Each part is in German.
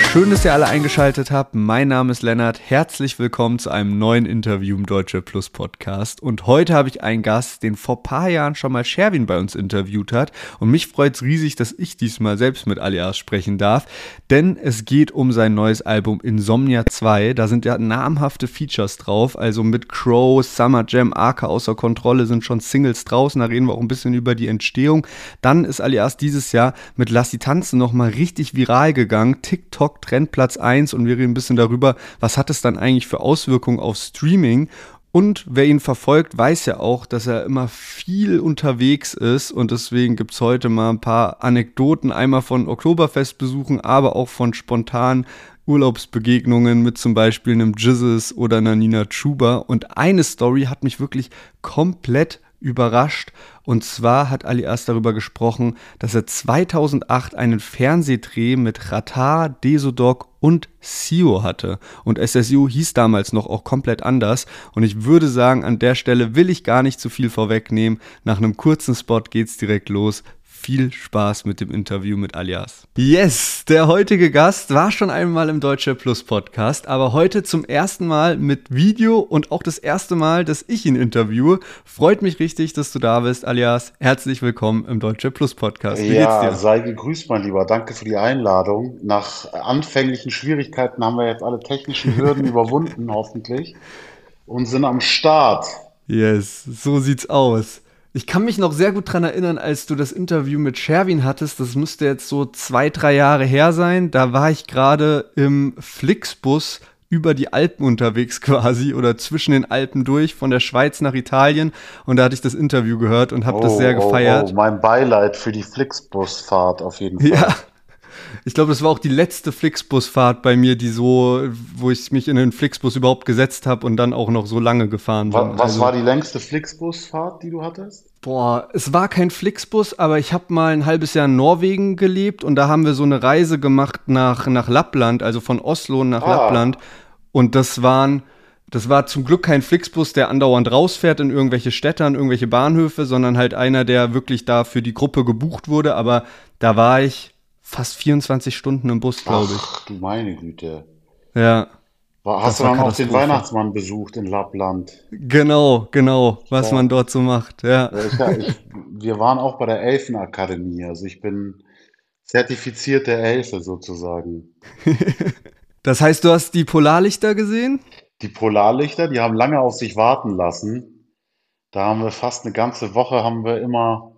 Schön, dass ihr alle eingeschaltet habt. Mein Name ist Lennart. Herzlich willkommen zu einem neuen Interview im Deutsche Plus Podcast. Und heute habe ich einen Gast, den vor ein paar Jahren schon mal Sherwin bei uns interviewt hat. Und mich freut es riesig, dass ich diesmal selbst mit Alias sprechen darf. Denn es geht um sein neues Album Insomnia 2. Da sind ja namhafte Features drauf. Also mit Crow, Summer Jam, Arca außer Kontrolle sind schon Singles draußen. Da reden wir auch ein bisschen über die Entstehung. Dann ist Alias dieses Jahr mit Lass sie tanzen nochmal richtig viral gegangen. TikTok Trend Platz 1 und wir reden ein bisschen darüber, was hat es dann eigentlich für Auswirkungen auf Streaming. Und wer ihn verfolgt, weiß ja auch, dass er immer viel unterwegs ist und deswegen gibt es heute mal ein paar Anekdoten, einmal von Oktoberfestbesuchen, aber auch von spontanen Urlaubsbegegnungen mit zum Beispiel einem Jizzes oder einer Nina Chuba. Und eine Story hat mich wirklich komplett überrascht. Und zwar hat Alias darüber gesprochen, dass er 2008 einen Fernsehdreh mit Ratar, Desodog und Sio hatte. Und SSIO hieß damals noch auch komplett anders. Und ich würde sagen, an der Stelle will ich gar nicht zu viel vorwegnehmen. Nach einem kurzen Spot geht's direkt los. Viel Spaß mit dem Interview mit Alias. Yes, der heutige Gast war schon einmal im Deutsche Plus Podcast, aber heute zum ersten Mal mit Video und auch das erste Mal, dass ich ihn interviewe. Freut mich richtig, dass du da bist, Alias. Herzlich willkommen im Deutsche Plus Podcast. Wie geht's dir? Sei gegrüßt, mein Lieber. Danke für die Einladung. Nach anfänglichen Schwierigkeiten haben wir jetzt alle technischen Hürden überwunden, hoffentlich, und sind am Start. Yes, so sieht's aus. Ich kann mich noch sehr gut dran erinnern, als du das Interview mit Sherwin hattest. Das müsste jetzt so 2, 3 Jahre her sein. Da war ich gerade im Flixbus über die Alpen unterwegs quasi oder zwischen den Alpen durch von der Schweiz nach Italien. Und da hatte ich das Interview gehört und habe das sehr Oh, gefeiert. mein Beileid für die Flixbusfahrt auf jeden Ja, Fall. ich glaube, das war auch die letzte Flixbusfahrt bei mir, wo ich mich in den Flixbus überhaupt gesetzt habe und dann auch noch so lange gefahren bin. Was war Also die längste Flixbusfahrt, die du hattest? boah, es war kein Flixbus, aber ich habe mal ein halbes Jahr in Norwegen gelebt und da haben wir so eine Reise gemacht nach Lappland, also von Oslo nach Lappland. Ah, Und das war zum Glück kein Flixbus, der andauernd rausfährt in irgendwelche Städte, an irgendwelche Bahnhöfe, sondern halt einer, der wirklich da für die Gruppe gebucht wurde. Aber da war ich fast 24 Stunden im Bus, glaube ich. ach, du meine Güte. Ja, Hast das du war dann auch den Katastrophe. Weihnachtsmann besucht in Lappland? Genau, was man Ja, dort so macht, ja. wir waren auch bei der Elfenakademie. Also ich bin zertifizierter Elfe sozusagen. Das heißt, du hast die Polarlichter gesehen? Die Polarlichter, die haben lange auf sich warten lassen. Da haben wir fast eine ganze Woche haben wir immer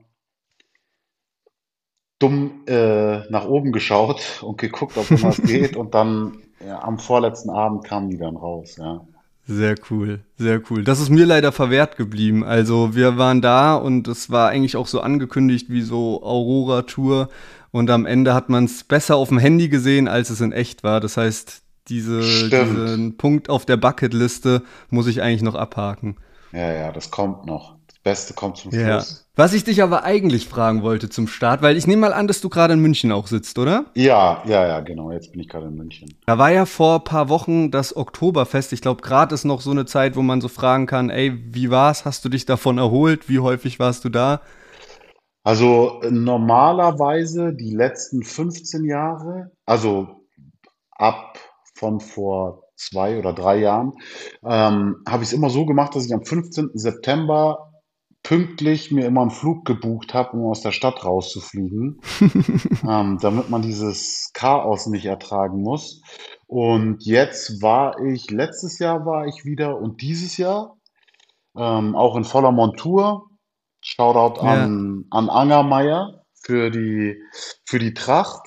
dumm nach oben geschaut und geguckt, ob irgendwas geht. Und dann am vorletzten Abend kamen die dann raus. Ja. Sehr cool, sehr cool. Das ist mir leider verwehrt geblieben. Also wir waren da und es war eigentlich auch so angekündigt wie so Aurora-Tour und am Ende hat man es besser auf dem Handy gesehen, als es in echt war. Das heißt, Stimmt. diesen Punkt auf der Bucketliste muss ich eigentlich noch abhaken. Ja, das kommt noch. Das Beste kommt zum Ja. Schluss. Was ich dich aber eigentlich fragen wollte zum Start, weil ich nehme mal an, dass du gerade in München auch sitzt, oder? Ja, genau. Jetzt bin ich gerade in München. Da war ja vor ein paar Wochen das Oktoberfest. Ich glaube, gerade ist noch so eine Zeit, wo man so fragen kann, ey, wie war's? Hast du dich davon erholt? Wie häufig warst du da? Also normalerweise die letzten 15 Jahre, also ab von vor 2 oder 3 Jahren, habe ich es immer so gemacht, dass ich am 15. September pünktlich mir immer einen Flug gebucht habe, um aus der Stadt rauszufliegen, damit man dieses Chaos nicht ertragen muss. Und letztes Jahr war ich wieder und dieses Jahr auch in voller Montur. Shoutout Ja. an Angermeier für die Tracht.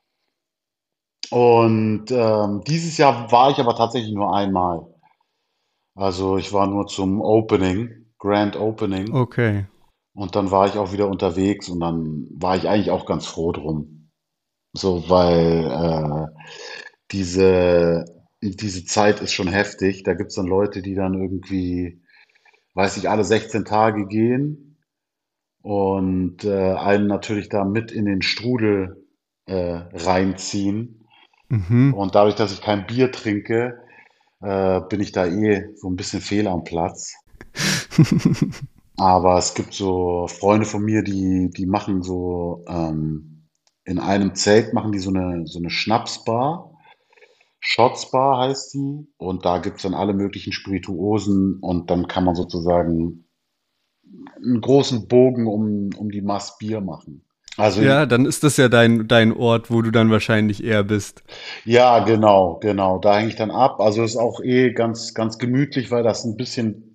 Und dieses Jahr war ich aber tatsächlich nur einmal. Also ich war nur zum Opening, Grand Opening. Okay. Und dann war ich auch wieder unterwegs und dann war ich eigentlich auch ganz froh drum. So, weil diese, diese Zeit ist schon heftig. Da gibt's dann Leute, die dann irgendwie, weiß ich, alle 16 Tage gehen und einen natürlich da mit in den Strudel reinziehen. Mhm. Und dadurch, dass ich kein Bier trinke, bin ich da eh so ein bisschen fehl am Platz. Aber es gibt so Freunde von mir, die machen so in einem Zelt machen die so eine Schnapsbar. Shots Bar heißt die. Und da gibt's dann alle möglichen Spirituosen und dann kann man sozusagen einen großen Bogen um die Maß Bier machen. Also Ja, dann ist das ja dein Ort, wo du dann wahrscheinlich eher bist. ja, genau, genau. Da hänge ich dann ab. Also ist auch ganz, ganz gemütlich, weil das ein bisschen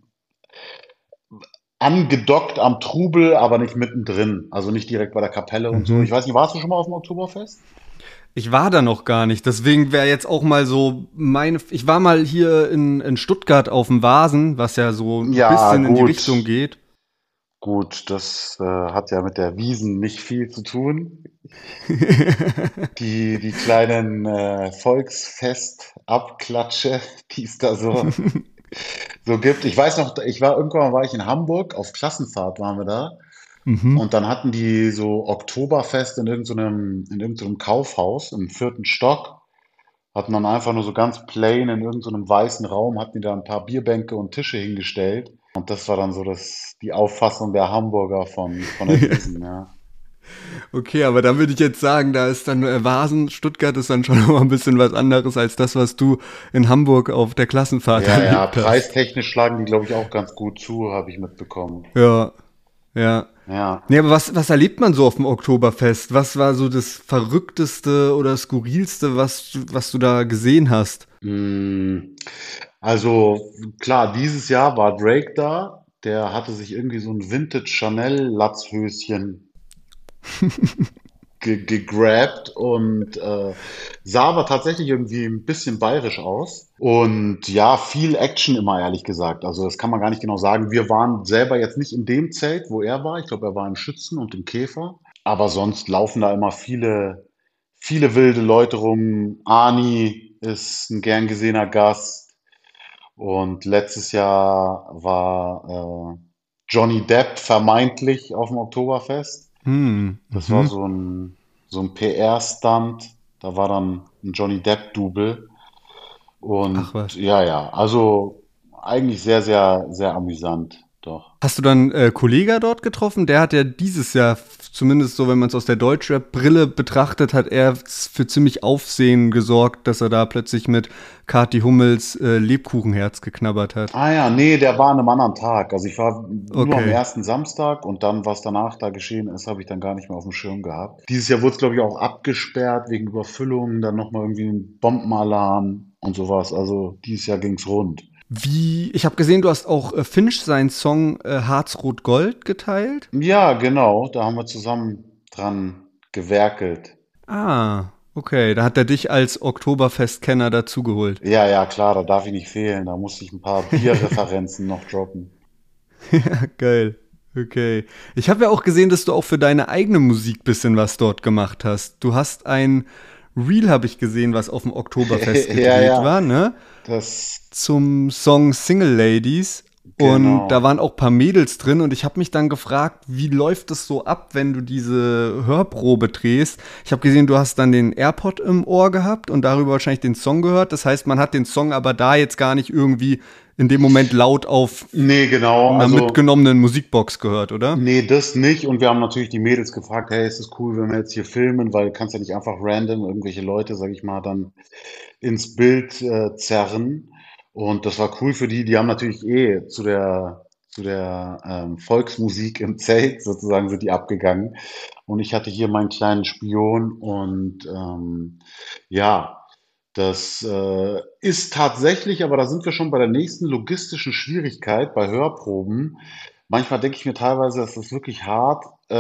angedockt am Trubel, aber nicht mittendrin. Also nicht direkt bei der Kapelle und so. Ich Mhm. weiß nicht, warst du schon mal auf dem Oktoberfest? Ich war da noch gar nicht, deswegen wäre jetzt auch mal so ich war mal hier in Stuttgart auf dem Vasen, was ja so ein Ja, bisschen in die gut. Richtung geht. Gut, das hat ja mit der Wiesn nicht viel zu tun. Die kleinen Volksfest-Abklatsche, die es da so gibt. Ich weiß noch, irgendwann war ich in Hamburg, auf Klassenfahrt waren wir da. Mhm. Und dann hatten die so Oktoberfest in irgendeinem Kaufhaus im vierten Stock. Hatten dann einfach nur so ganz plain in irgendeinem weißen Raum, hatten die da ein paar Bierbänke und Tische hingestellt. Und das war dann so die Auffassung der Hamburger von der Wiesn, ja. Okay, aber da würde ich jetzt sagen, da ist dann Vasen, Stuttgart ist dann schon noch mal ein bisschen was anderes als das, was du in Hamburg auf der Klassenfahrt Ja, ja, erlebt hast. preistechnisch schlagen die, glaube ich, auch ganz gut zu, habe ich mitbekommen. Ja, ja. Ja. Nee, aber was erlebt man so auf dem Oktoberfest? Was war so das Verrückteste oder Skurrilste, was du da gesehen hast? Mm, Also klar, dieses Jahr war Drake da. Der hatte sich irgendwie so ein Vintage Chanel Latzhöschen gegrabt und sah aber tatsächlich irgendwie ein bisschen bayerisch aus. Und ja, viel Action immer, ehrlich gesagt. Also das kann man gar nicht genau sagen. Wir waren selber jetzt nicht in dem Zelt, wo er war. Ich glaube, er war im Schützen und im Käfer. Aber sonst laufen da immer viele wilde Leute rum. Ani ist ein gern gesehener Gast. Und letztes Jahr war Johnny Depp vermeintlich auf dem Oktoberfest. Das war Mhm. so ein PR-Stunt. Da war dann ein Johnny Depp-Double. Ach Und was. ja, ja, also eigentlich sehr, sehr, sehr amüsant, doch. Hast du dann Kollega dort getroffen? Der hat ja dieses Jahr, zumindest so, wenn man es aus der Deutschrap-Brille betrachtet, hat er für ziemlich Aufsehen gesorgt, dass er da plötzlich mit Kathi Hummels Lebkuchenherz geknabbert hat. Ah ja, nee, der war an einem anderen Tag. Also ich war nur am Okay. ersten Samstag und dann, was danach da geschehen ist, habe ich dann gar nicht mehr auf dem Schirm gehabt. Dieses Jahr wurde es, glaube ich, auch abgesperrt wegen Überfüllung, dann nochmal irgendwie ein Bombenalarm und sowas. Also dieses Jahr ging's rund. Ich habe gesehen, du hast auch Finch seinen Song Harz, Rot, Gold geteilt. Ja, genau, da haben wir zusammen dran gewerkelt. Ah, okay. Da hat er dich als Oktoberfest-Kenner dazugeholt. Ja, ja, klar, da darf ich nicht fehlen. Da musste ich ein paar Bierreferenzen noch droppen. Ja, geil. Okay. Ich habe ja auch gesehen, dass du auch für deine eigene Musik bisschen was dort gemacht hast. Du hast ein Reel, habe ich gesehen, was auf dem Oktoberfest Ja, gedreht ja, war, ne? das, Zum Song Single Ladies. Und da genau. waren auch ein paar Mädels drin und ich habe mich dann gefragt, wie läuft es so ab, wenn du diese Hörprobe drehst? Ich habe gesehen, du hast dann den AirPod im Ohr gehabt und darüber wahrscheinlich den Song gehört. Das heißt, man hat den Song aber da jetzt gar nicht irgendwie in dem Moment laut auf Nee, genau, einer also, mitgenommenen Musikbox gehört, oder? nee, das nicht. Und wir haben natürlich die Mädels gefragt, hey, ist es cool, wenn wir jetzt hier filmen, weil du kannst ja nicht einfach random irgendwelche Leute, sag ich mal, dann ins Bild zerren. Und das war cool für die. Die haben natürlich zu der Volksmusik im Zelt sozusagen sind die abgegangen. Und ich hatte hier meinen kleinen Spion und ja, das ist tatsächlich, aber da sind wir schon bei der nächsten logistischen Schwierigkeit bei Hörproben. Manchmal denke ich mir teilweise, das ist wirklich hart,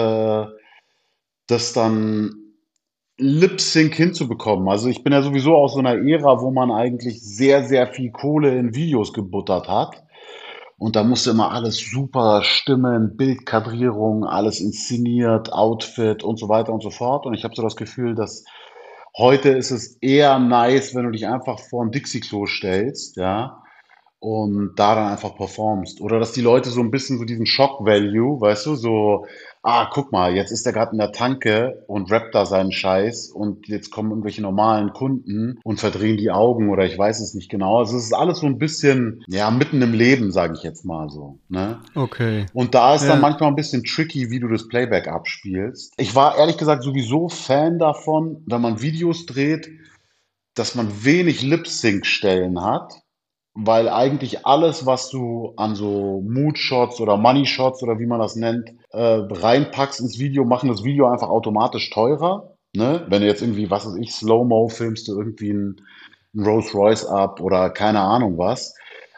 das dann Lip-Sync hinzubekommen. Also ich bin ja sowieso aus so einer Ära, wo man eigentlich sehr, sehr viel Kohle in Videos gebuttert hat. Und da musste immer alles super stimmen, Bildkadrierung, alles inszeniert, Outfit und so weiter und so fort. Und ich habe so das Gefühl, dass heute ist es eher nice, wenn du dich einfach vor ein Dixie-Klo stellst, ja, und da dann einfach performst. Oder dass die Leute so ein bisschen so diesen Shock-Value, weißt du, so, ah, guck mal, jetzt ist er gerade in der Tanke und rappt da seinen Scheiß und jetzt kommen irgendwelche normalen Kunden und verdrehen die Augen oder ich weiß es nicht genau. Also es ist alles so ein bisschen, ja, mitten im Leben, sage ich jetzt mal so, ne? Okay. Und da ist dann Ja. manchmal ein bisschen tricky, wie du das Playback abspielst. Ich war ehrlich gesagt sowieso Fan davon, wenn man Videos dreht, dass man wenig Lip-Sync-Stellen hat, weil eigentlich alles, was du an so Mood-Shots oder Money-Shots oder wie man das nennt, reinpackst ins Video, machen das Video einfach automatisch teurer. Ne? Wenn du jetzt irgendwie, was weiß ich, Slow-Mo filmst du irgendwie ein Rolls-Royce ab oder keine Ahnung was,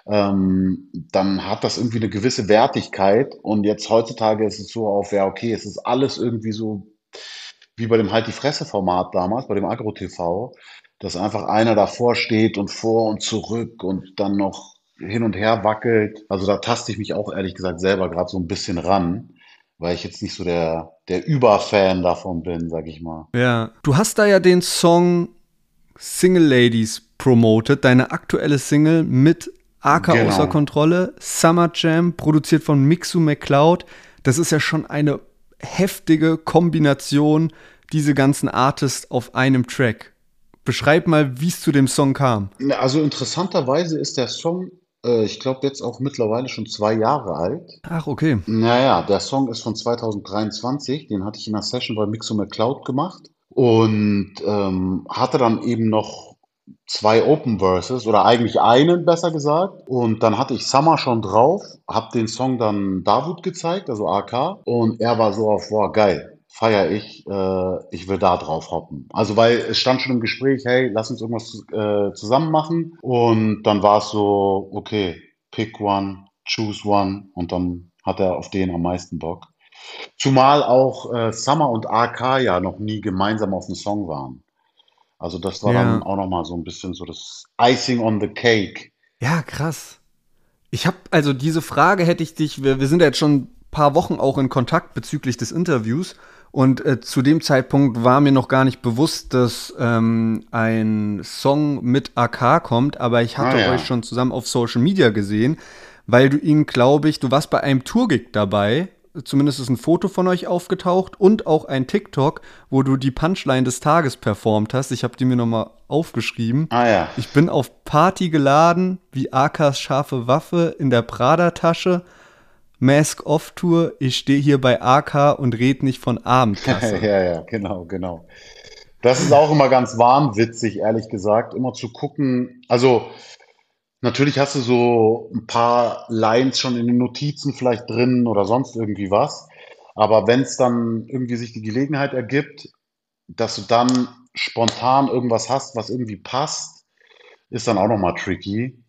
dann hat das irgendwie eine gewisse Wertigkeit. Und jetzt heutzutage ist es so auf, ja, okay, es ist alles irgendwie so wie bei dem Halt die Fresse-Format damals, bei dem Agro-TV, dass einfach einer davor steht und vor und zurück und dann noch hin und her wackelt. Also da taste ich mich auch ehrlich gesagt selber gerade so ein bisschen ran, weil ich jetzt nicht so der Überfan davon bin, sag ich mal. Ja. Du hast da ja den Song Single Ladies promoted, deine aktuelle Single mit AK außer Genau. Kontrolle, Summer Jam, produziert von Mixu McCloud. Das ist ja schon eine heftige Kombination, diese ganzen Artists auf einem Track. Beschreib mal, wie es zu dem Song kam. Ja, also interessanterweise ist der Song, ich glaube, jetzt auch mittlerweile schon 2 Jahre alt. Ach, okay. Naja, der Song ist von 2023, den hatte ich in einer Session bei Mixo McCloud gemacht und hatte dann eben noch zwei Open Verses oder eigentlich einen, besser gesagt. Und dann hatte ich Summer schon drauf, habe den Song dann Davut gezeigt, also AK, und er war so auf, boah, geil, feier ich will da drauf hoppen. Also weil es stand schon im Gespräch, hey, lass uns irgendwas zusammen machen. Und dann war es so, okay, pick one, choose one und dann hat er auf den am meisten Bock. Zumal auch Summer und AK ja noch nie gemeinsam auf dem Song waren. Also das war dann Ja. auch noch mal so ein bisschen so das Icing on the Cake. Ja, krass. Ich habe, also diese Frage hätte ich dich, wir sind ja jetzt schon ein paar Wochen auch in Kontakt bezüglich des Interviews und zu dem Zeitpunkt war mir noch gar nicht bewusst, dass ein Song mit AK kommt, aber ich Ah hatte euch ja. schon zusammen auf Social Media gesehen, weil du ihn, glaube ich, du warst bei einem Tourgig dabei, zumindest ist ein Foto von euch aufgetaucht und auch ein TikTok, wo du die Punchline des Tages performt hast. Ich habe die mir nochmal aufgeschrieben. Ah ja. Ich bin auf Party geladen, wie Akas scharfe Waffe in der Prada-Tasche. Mask-Off-Tour, ich stehe hier bei AK und red nicht von Abendkasse. Ja, ja, genau, genau. Das ist auch immer ganz wahnwitzig, ehrlich gesagt, immer zu gucken. Also natürlich hast du so ein paar Lines schon in den Notizen vielleicht drin oder sonst irgendwie was. Aber wenn es dann irgendwie sich die Gelegenheit ergibt, dass du dann spontan irgendwas hast, was irgendwie passt, ist dann auch nochmal tricky.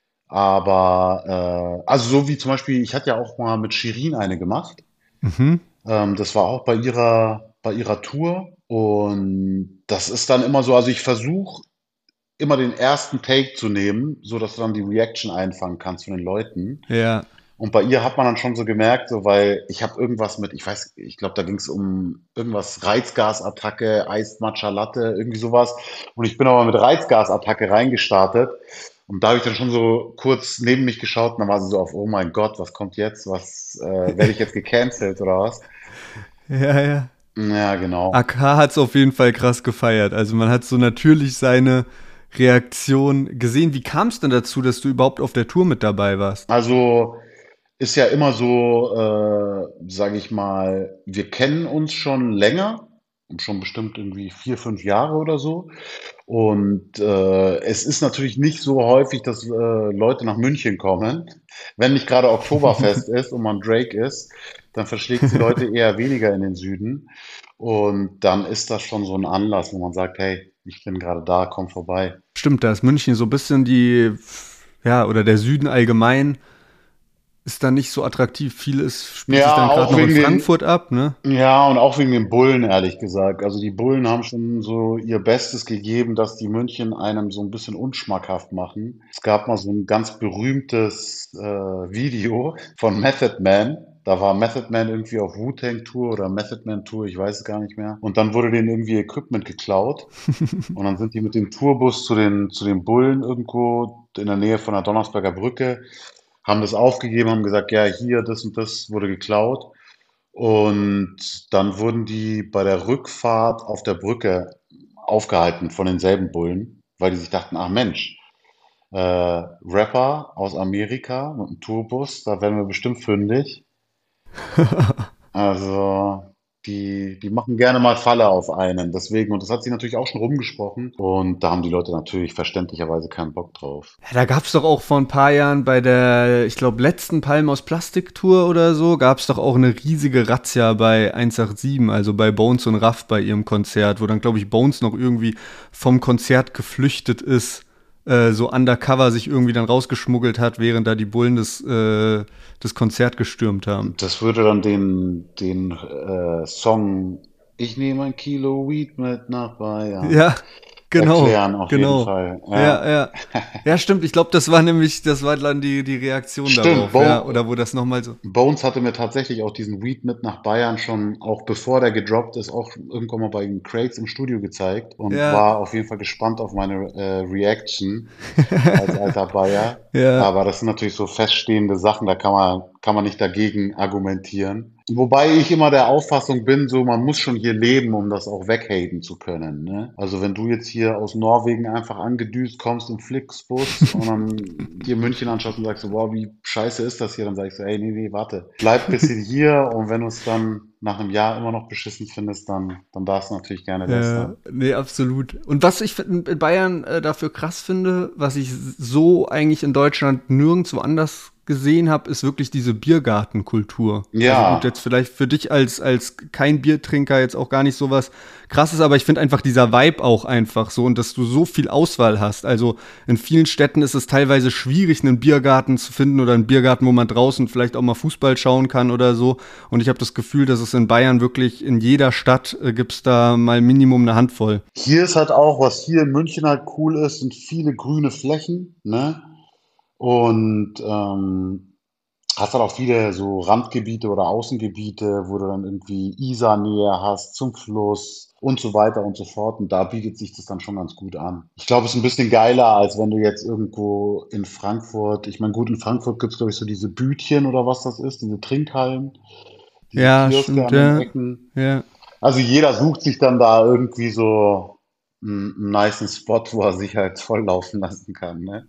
Aber also so wie zum Beispiel, ich hatte ja auch mal mit Shirin eine gemacht. Mhm. Das war auch bei ihrer Tour. Und das ist dann immer so, also ich versuche immer den ersten Take zu nehmen, so dass du dann die Reaction einfangen kannst von den Leuten. Ja, Und bei ihr hat man dann schon so gemerkt, so weil ich habe irgendwas mit, ich weiß, ich glaube, da ging es um irgendwas Reizgasattacke, Iced Matcha Latte, irgendwie sowas. Und ich bin aber mit Reizgasattacke reingestartet. Und da habe ich dann schon so kurz neben mich geschaut und dann war sie so auf, oh mein Gott, was kommt jetzt? Was werde ich jetzt gecancelt oder was? ja, ja. Ja, genau. AK hat es auf jeden Fall krass gefeiert. Also man hat so natürlich seine Reaktion gesehen. Wie kam es denn dazu, dass du überhaupt auf der Tour mit dabei warst? Also ist ja immer so, sage ich mal, wir kennen uns schon länger, schon bestimmt irgendwie 4, 5 Jahre oder so. Und es ist natürlich nicht so häufig, dass Leute nach München kommen. Wenn nicht gerade Oktoberfest ist und man Drake ist, dann verschlägt die Leute eher weniger in den Süden. Und dann ist das schon so ein Anlass, wo man sagt, hey, ich bin gerade da, komm vorbei. Stimmt, da ist München so ein bisschen die, ja, oder der Süden allgemein ist da nicht so attraktiv. Vieles spielt sich Ja, dann gerade auch noch in wegen den, Frankfurt ab, ne? ja, und auch wegen den Bullen, ehrlich gesagt. Also die Bullen haben schon so ihr Bestes gegeben, dass die München einem so ein bisschen unschmackhaft machen. Es gab mal so ein ganz berühmtes Video von Method Man. Da war Method Man irgendwie auf Wu-Tang-Tour oder Method Man-Tour, ich weiß es gar nicht mehr. Und dann wurde denen irgendwie Equipment geklaut. Und dann sind die mit dem Tourbus zu den Bullen irgendwo in der Nähe von der Donnersberger Brücke, haben das aufgegeben, haben gesagt, ja, hier, das und das wurde geklaut. Und dann wurden die bei der Rückfahrt auf der Brücke aufgehalten von denselben Bullen, weil die sich dachten, ach Mensch, Rapper aus Amerika mit einem Tourbus, da werden wir bestimmt fündig. Also, die machen gerne mal Falle auf einen. Deswegen, und das hat sich natürlich auch schon rumgesprochen. Und da haben die Leute natürlich verständlicherweise keinen Bock drauf. Ja, da gab's doch auch vor ein paar Jahren bei der, ich glaube, letzten Palm aus Plastik-Tour oder so, gab's doch auch eine riesige Razzia bei 187, also bei Bones und Raff bei ihrem Konzert, wo dann, glaube ich, Bones noch irgendwie vom Konzert geflüchtet ist, so undercover sich irgendwie dann rausgeschmuggelt hat, während da die Bullen das Konzert gestürmt haben. Das würde dann den Song Ich nehme ein Kilo Weed mit nach Bayern Ja, genau, erklären, auf jeden genau. Fall. Ja, Ja. ja. Ja, stimmt. Ich glaube, das war dann die Reaktion Stimmt, darauf, ja. Oder wo das nochmal so. Bones hatte mir tatsächlich auch diesen Weed mit nach Bayern schon, auch bevor der gedroppt ist, auch irgendwann mal bei den Crates im Studio gezeigt und Ja, war auf jeden Fall gespannt auf meine Reaction als alter Bayer. ja. Aber das sind natürlich so feststehende Sachen, da kann man nicht dagegen argumentieren. Wobei ich immer der Auffassung bin, so man muss schon hier leben, um das auch weghaten zu können. Ne? Also wenn du jetzt hier aus Norwegen einfach angedüst kommst im Flixbus und dann dir München anschaust und sagst so, boah, wie scheiße ist das hier, dann sag ich so, ey, nee, nee, warte, bleib ein bisschen hier und wenn du es dann nach einem Jahr immer noch beschissen findest, dann darfst du natürlich gerne Ja, lästern. nee, absolut. Und was ich in Bayern dafür krass finde, was ich so eigentlich in Deutschland nirgendwo anders gesehen habe, ist wirklich diese Biergartenkultur. Also gut, Ja, jetzt vielleicht für dich als kein Biertrinker jetzt auch gar nicht so was krasses, aber ich finde einfach dieser Vibe auch einfach so und dass du so viel Auswahl hast. Also in vielen Städten ist es teilweise schwierig, einen Biergarten zu finden oder einen Biergarten, wo man draußen vielleicht auch mal Fußball schauen kann oder so. Und ich habe das Gefühl, dass es in Bayern wirklich in jeder Stadt gibt's da mal Minimum eine Handvoll. hier ist halt auch, was hier in München halt cool ist, sind viele grüne Flächen, ne? Und hast halt auch viele so Randgebiete oder Außengebiete, wo du dann irgendwie Isar-Nähe hast zum Fluss und so weiter und so fort. Und da bietet sich das dann schon ganz gut an. Ich glaube, es ist ein bisschen geiler, als wenn du jetzt irgendwo in Frankfurt, ich meine, gut, in Frankfurt gibt es, glaube ich, so diese Bütchen oder was das ist, diese Trinkhallen, diese Ja, Kioske stimmt, an den ja. Ecken. Ja. Also jeder sucht sich dann da irgendwie so einen nicen Spot, wo er sich halt volllaufen lassen kann, ne?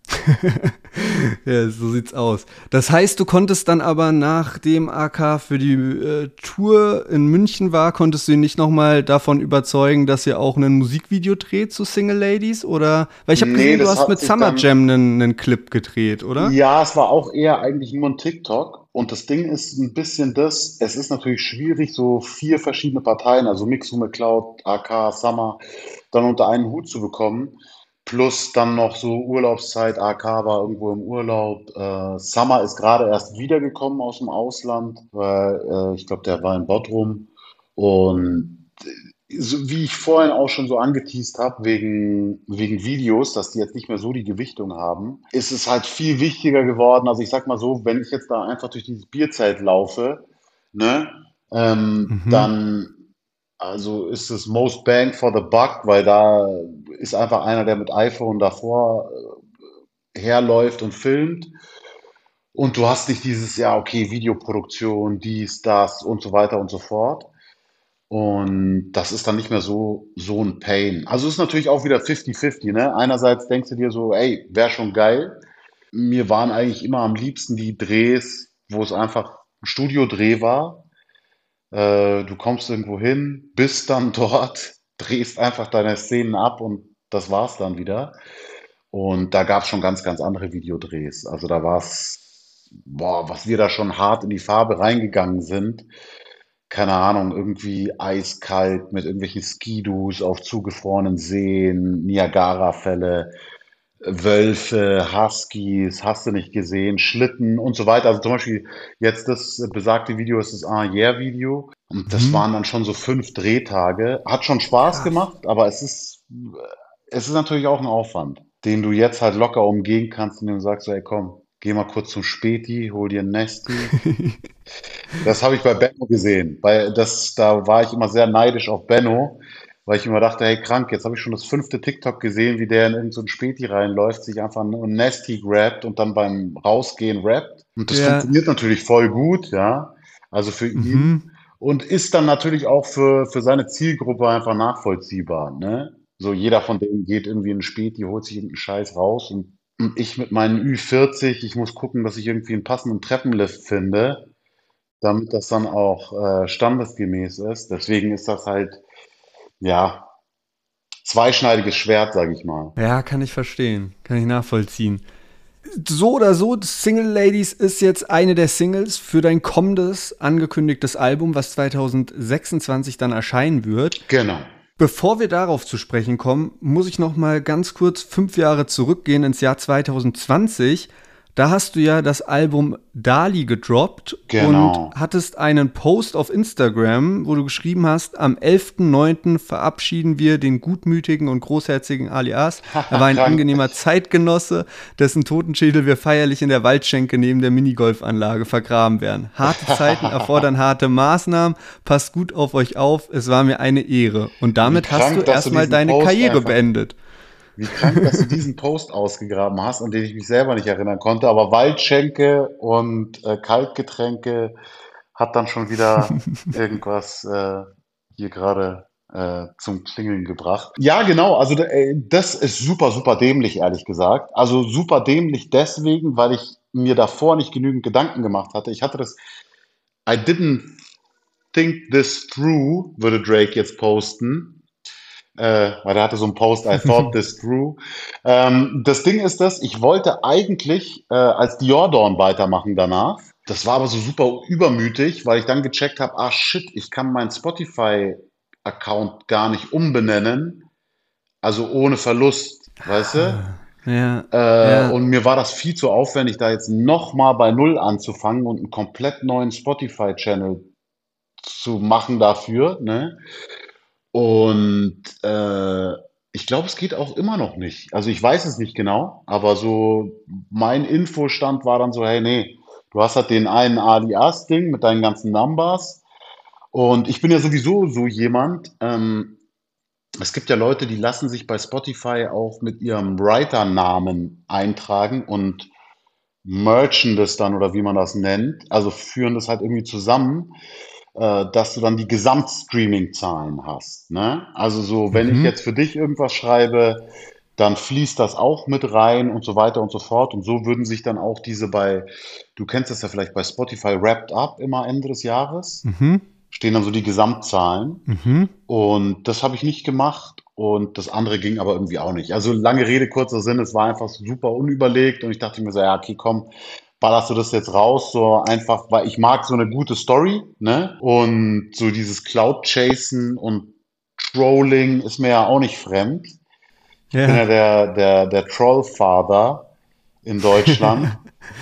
Ja, so sieht's aus. Das heißt, du konntest dann aber nachdem AK für die Tour in München war, konntest du ihn nicht nochmal davon überzeugen, dass ihr auch ein Musikvideo dreht zu Single Ladies? Oder? Weil ich habe Nee, gesehen, du das hast hat mit sich Summer dann. Jam einen Clip gedreht, oder? Ja, es war auch eher eigentlich nur ein TikTok. Und das Ding ist ein bisschen das, es ist natürlich schwierig, so vier verschiedene Parteien, also Mixu McCloud, AK, Summer, dann unter einen Hut zu bekommen. Plus dann noch so Urlaubszeit, AK war irgendwo im Urlaub. Summer ist gerade erst wiedergekommen aus dem Ausland, weil ich glaube, der war in Bodrum. Und so, wie ich vorhin auch schon so angeteast habe, wegen Videos, dass die jetzt nicht mehr so die Gewichtung haben, ist es halt viel wichtiger geworden. Also ich sag mal so, wenn ich jetzt da einfach durch dieses Bierzelt laufe, ne, Mhm. dann also ist es most bang for the buck, weil da ist einfach einer, der mit iPhone davor herläuft und filmt. Und du hast nicht dieses, ja, okay, Videoproduktion, dies, das und so weiter und so fort. Und das ist dann nicht mehr so ein Pain. Also es ist natürlich auch wieder 50-50, ne? Einerseits denkst du dir so, ey, wäre schon geil. Mir waren eigentlich immer am liebsten die Drehs, wo es einfach ein Studiodreh war. Du kommst irgendwo hin, bist dann dort, drehst einfach deine Szenen ab und das war's dann wieder. Und da gab's schon ganz, ganz andere Videodrehs. Also da war's, boah, was wir da schon hart in die Farbe reingegangen sind, keine Ahnung, irgendwie eiskalt mit irgendwelchen Skidus auf zugefrorenen Seen, Niagarafälle, Wölfe, Huskies, hast du nicht gesehen, Schlitten und so weiter. Also zum Beispiel jetzt das besagte Video ist das Ah Yeah Video. Und das Mhm. waren dann schon so 5 Drehtage. Hat schon Spaß Krass. gemacht, aber es ist natürlich auch ein Aufwand, den du jetzt halt locker umgehen kannst, indem du sagst so, ey komm, geh mal kurz zum Späti, hol dir ein Nesti. Das habe ich bei Benno gesehen. Da war ich immer sehr neidisch auf Benno, weil ich immer dachte, hey krank, jetzt habe ich schon das 5. TikTok gesehen, wie der in irgendein so ein Späti reinläuft, sich einfach ein Nasty grabt und dann beim Rausgehen rappt. Und das Ja. funktioniert natürlich voll gut, ja. Also für Mhm. ihn. Und ist dann natürlich auch für seine Zielgruppe einfach nachvollziehbar, ne? So jeder von denen geht irgendwie in ein Späti, holt sich irgendeinen Scheiß raus und ich mit meinen Ü40, ich muss gucken, dass ich irgendwie einen passenden Treppenlift finde. damit das dann auch standesgemäß ist. Deswegen ist das halt, ja, zweischneidiges Schwert, sage ich mal. Ja, kann ich verstehen. Kann ich nachvollziehen. So oder so, Single Ladies ist jetzt eine der Singles für dein kommendes angekündigtes Album, was 2026 dann erscheinen wird. Genau. Bevor wir darauf zu sprechen kommen, muss ich noch mal ganz kurz 5 Jahre zurückgehen ins Jahr 2020. Da hast du ja das Album Dali gedroppt und Genau. hattest einen Post auf Instagram, wo du geschrieben hast, am 11.09. verabschieden wir den gutmütigen und großherzigen Alias. Er war Haha, ein krank. angenehmer Zeitgenosse, dessen Totenschädel wir feierlich in der Waldschenke neben der Minigolfanlage vergraben werden. Harte Zeiten erfordern harte Maßnahmen. Passt gut auf euch auf. Es war mir eine Ehre. Und Wie damit hast du krank, dass du erstmal diesen deine Post Karriere einfach beendet. Wie krank, dass du diesen Post ausgegraben hast, an den ich mich selber nicht erinnern konnte. Aber Waldschenke und Kaltgetränke hat dann schon wieder irgendwas hier gerade zum Klingeln gebracht. Ja, genau. Also das ist super, super dämlich, ehrlich gesagt. Also super dämlich deswegen, weil ich mir davor nicht genügend Gedanken gemacht hatte. Ich hatte das I didn't think this through, würde Drake jetzt posten. Weil er hatte so einen Post, I thought this through. Das Ding ist das, ich wollte eigentlich als Dior weitermachen danach. Das war aber so super übermütig, weil ich dann gecheckt habe, ah shit, ich kann meinen Spotify-Account gar nicht umbenennen, also ohne Verlust, weißt du? Ja, ja, Und mir war das viel zu aufwendig, da jetzt nochmal bei Null anzufangen und einen komplett neuen Spotify-Channel zu machen dafür, ne? Und ich glaube, es geht auch immer noch nicht. Also ich weiß es nicht genau, aber so mein Infostand war dann so, hey, nee, du hast halt den einen Alias-Ding mit deinen ganzen Numbers. Und ich bin ja sowieso so jemand, es gibt ja Leute, die lassen sich bei Spotify auch mit ihrem Writer-Namen eintragen und merchen das dann oder wie man das nennt. Also führen das halt irgendwie zusammen, dass du dann die Gesamtstreaming-Zahlen hast. Ne? Also so, wenn ich mhm. jetzt für dich irgendwas schreibe, dann fließt das auch mit rein und so weiter und so fort. Und so würden sich dann auch du kennst das ja vielleicht bei Spotify Wrapped Up immer Ende des Jahres, Mhm. stehen dann so die Gesamtzahlen. Mhm. Und das habe ich nicht gemacht und das andere ging aber irgendwie auch nicht. Also lange Rede, kurzer Sinn, es war einfach super unüberlegt und ich dachte mir so, ja, okay, komm, ballerst du das jetzt raus, so einfach, weil ich mag so eine gute Story, ne? Und so dieses Cloud-Chasen und Trolling ist mir ja auch nicht fremd. Ich bin Ja. ja der Trollfather in Deutschland.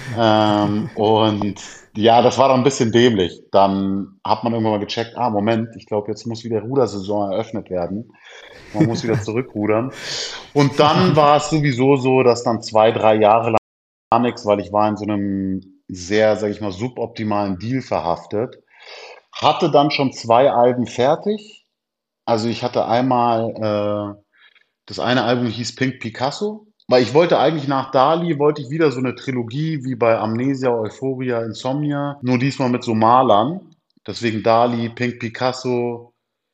Und ja, das war dann ein bisschen dämlich. Dann hat man irgendwann mal gecheckt, ah, Moment, ich glaube, jetzt muss wieder Rudersaison eröffnet werden. Man muss wieder zurückrudern. Und dann war es sowieso so, dass dann 2, 3 Jahre lang gar nichts, weil ich war in so einem sehr, sag ich mal, suboptimalen Deal verhaftet. Hatte dann schon 2 Alben fertig. Also ich hatte einmal das eine Album hieß Pink Picasso, weil ich wollte eigentlich nach Dali, wollte ich wieder so eine Trilogie wie bei Amnesia, Euphoria, Insomnia, nur diesmal mit so Malern. Deswegen Dali, Pink Picasso,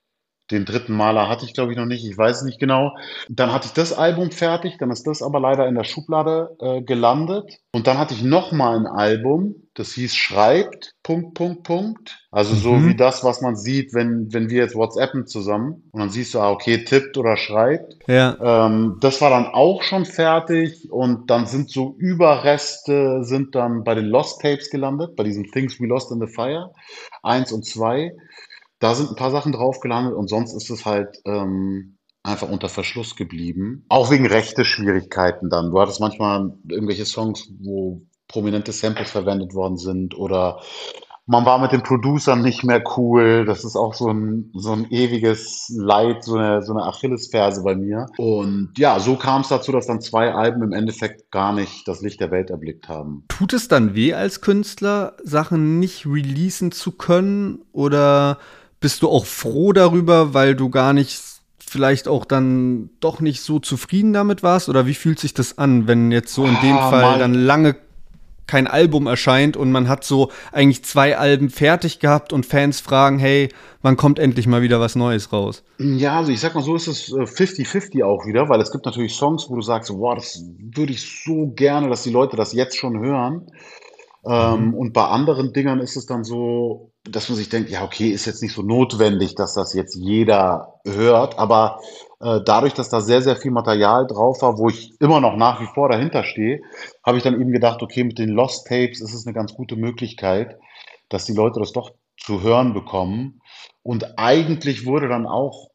den dritten Maler hatte ich, glaube ich, noch nicht. Ich weiß es nicht genau. Dann hatte ich das Album fertig, dann ist das aber leider in der Schublade gelandet. Und dann hatte ich noch mal ein Album, das hieß Schreibt, Punkt, Punkt, Punkt. Also so wie Mhm. das, was man sieht, wenn wir jetzt WhatsAppen zusammen und dann siehst du, ah, okay, tippt oder schreibt. Ja. Das war dann auch schon fertig und dann sind so Überreste sind dann bei den Lost Tapes gelandet, bei diesen Things We Lost in the Fire, eins und zwei. Da sind ein paar Sachen drauf gelandet und sonst ist es halt einfach unter Verschluss geblieben. Auch wegen Rechte-Schwierigkeiten dann. Du hattest manchmal irgendwelche Songs, wo prominente Samples verwendet worden sind oder man war mit den Producern nicht mehr cool. Das ist auch so ein ewiges Leid, so eine Achillesferse bei mir. Und ja, so kam es dazu, dass dann 2 Alben im Endeffekt gar nicht das Licht der Welt erblickt haben. Tut es dann weh als Künstler, Sachen nicht releasen zu können? Oder bist du auch froh darüber, weil du gar nicht vielleicht auch dann doch nicht so zufrieden damit warst? Oder wie fühlt sich das an, wenn jetzt so in dem Ah, Fall mal dann lange kein Album erscheint und man hat so eigentlich 2 Alben fertig gehabt und Fans fragen, hey, wann kommt endlich mal wieder was Neues raus? Ja, also ich sag mal so, ist es 50-50 auch wieder, weil es gibt natürlich Songs, wo du sagst, wow, das würde ich so gerne, dass die Leute das jetzt schon hören. Mhm. Und bei anderen Dingern ist es dann so, dass man sich denkt, ja, okay, ist jetzt nicht so notwendig, dass das jetzt jeder hört, aber dadurch, dass da sehr, sehr viel Material drauf war, wo ich immer noch nach wie vor dahinter stehe, habe ich dann eben gedacht, okay, mit den Lost Tapes ist es eine ganz gute Möglichkeit, dass die Leute das doch zu hören bekommen. Und eigentlich wurde dann auch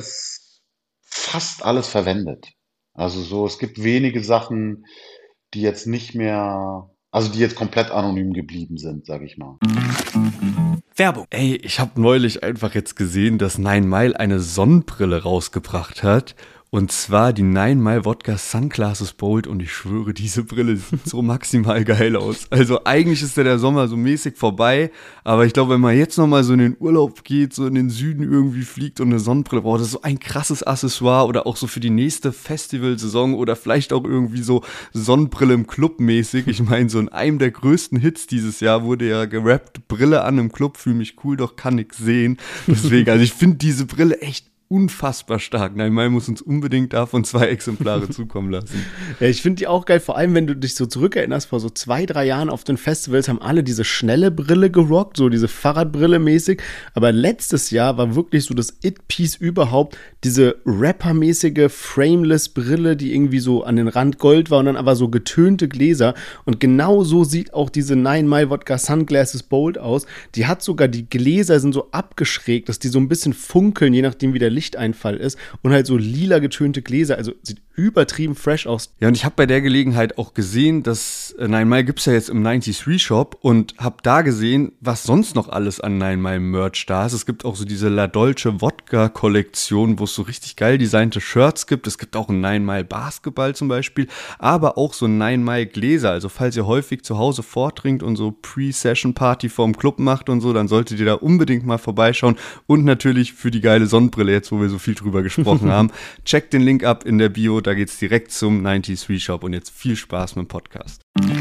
fast alles verwendet. Also so, es gibt wenige Sachen, die jetzt nicht mehr, also die jetzt komplett anonym geblieben sind, sage ich mal. Werbung. Ey, ich habe neulich einfach jetzt gesehen, dass Nine Mile eine Sonnenbrille rausgebracht hat. Und zwar die Nine Mile Vodka Sunglasses Bold. Und ich schwöre, diese Brille sieht so maximal geil aus. Also eigentlich ist ja der Sommer so mäßig vorbei. Aber ich glaube, wenn man jetzt nochmal so in den Urlaub geht, so in den Süden irgendwie fliegt und eine Sonnenbrille braucht, das ist so ein krasses Accessoire. Oder auch so für die nächste Festivalsaison. Oder vielleicht auch irgendwie so Sonnenbrille im Club mäßig. Ich meine, so in einem der größten Hits dieses Jahr wurde ja gerappt, Brille an im Club, fühle mich cool, doch kann nix sehen. Deswegen, also ich finde diese Brille echt unfassbar stark. Nein, man muss uns unbedingt davon 2 Exemplare zukommen lassen. Ja, ich finde die auch geil, vor allem wenn du dich so zurückerinnerst, vor so 2, 3 Jahren auf den Festivals haben alle diese schnelle Brille gerockt, so diese Fahrradbrille mäßig. Aber letztes Jahr war wirklich so das It-Piece überhaupt, diese rappermäßige Frameless-Brille, die irgendwie so an den Rand Gold war und dann aber so getönte Gläser. Und genau so sieht auch diese Nine Mile Vodka Sunglasses Bold aus. Die hat sogar, die Gläser sind so abgeschrägt, dass die so ein bisschen funkeln, je nachdem wie der Lichteinfall ist. Und halt so lila getönte Gläser, also sieht übertrieben fresh aus. Ja, und ich habe bei der Gelegenheit auch gesehen, dass Nine Mile gibt's ja jetzt im 93 Shop und habe da gesehen, was sonst noch alles an Nine Mile Merch da ist. Es gibt auch so diese La Dolce Vodka Kollektion, wo es so richtig geil designte Shirts gibt. Es gibt auch ein Nine Mile Basketball zum Beispiel, aber auch so Nine Mile Gläser. Also falls ihr häufig zu Hause vortrinkt und so Pre-Session Party vorm Club macht und so, dann solltet ihr da unbedingt mal vorbeischauen. Und natürlich für die geile Sonnenbrille jetzt, wo wir so viel drüber gesprochen haben. Checkt den Link ab in der Bio, da geht's direkt zum 93 Shop und jetzt viel Spaß mit dem Podcast.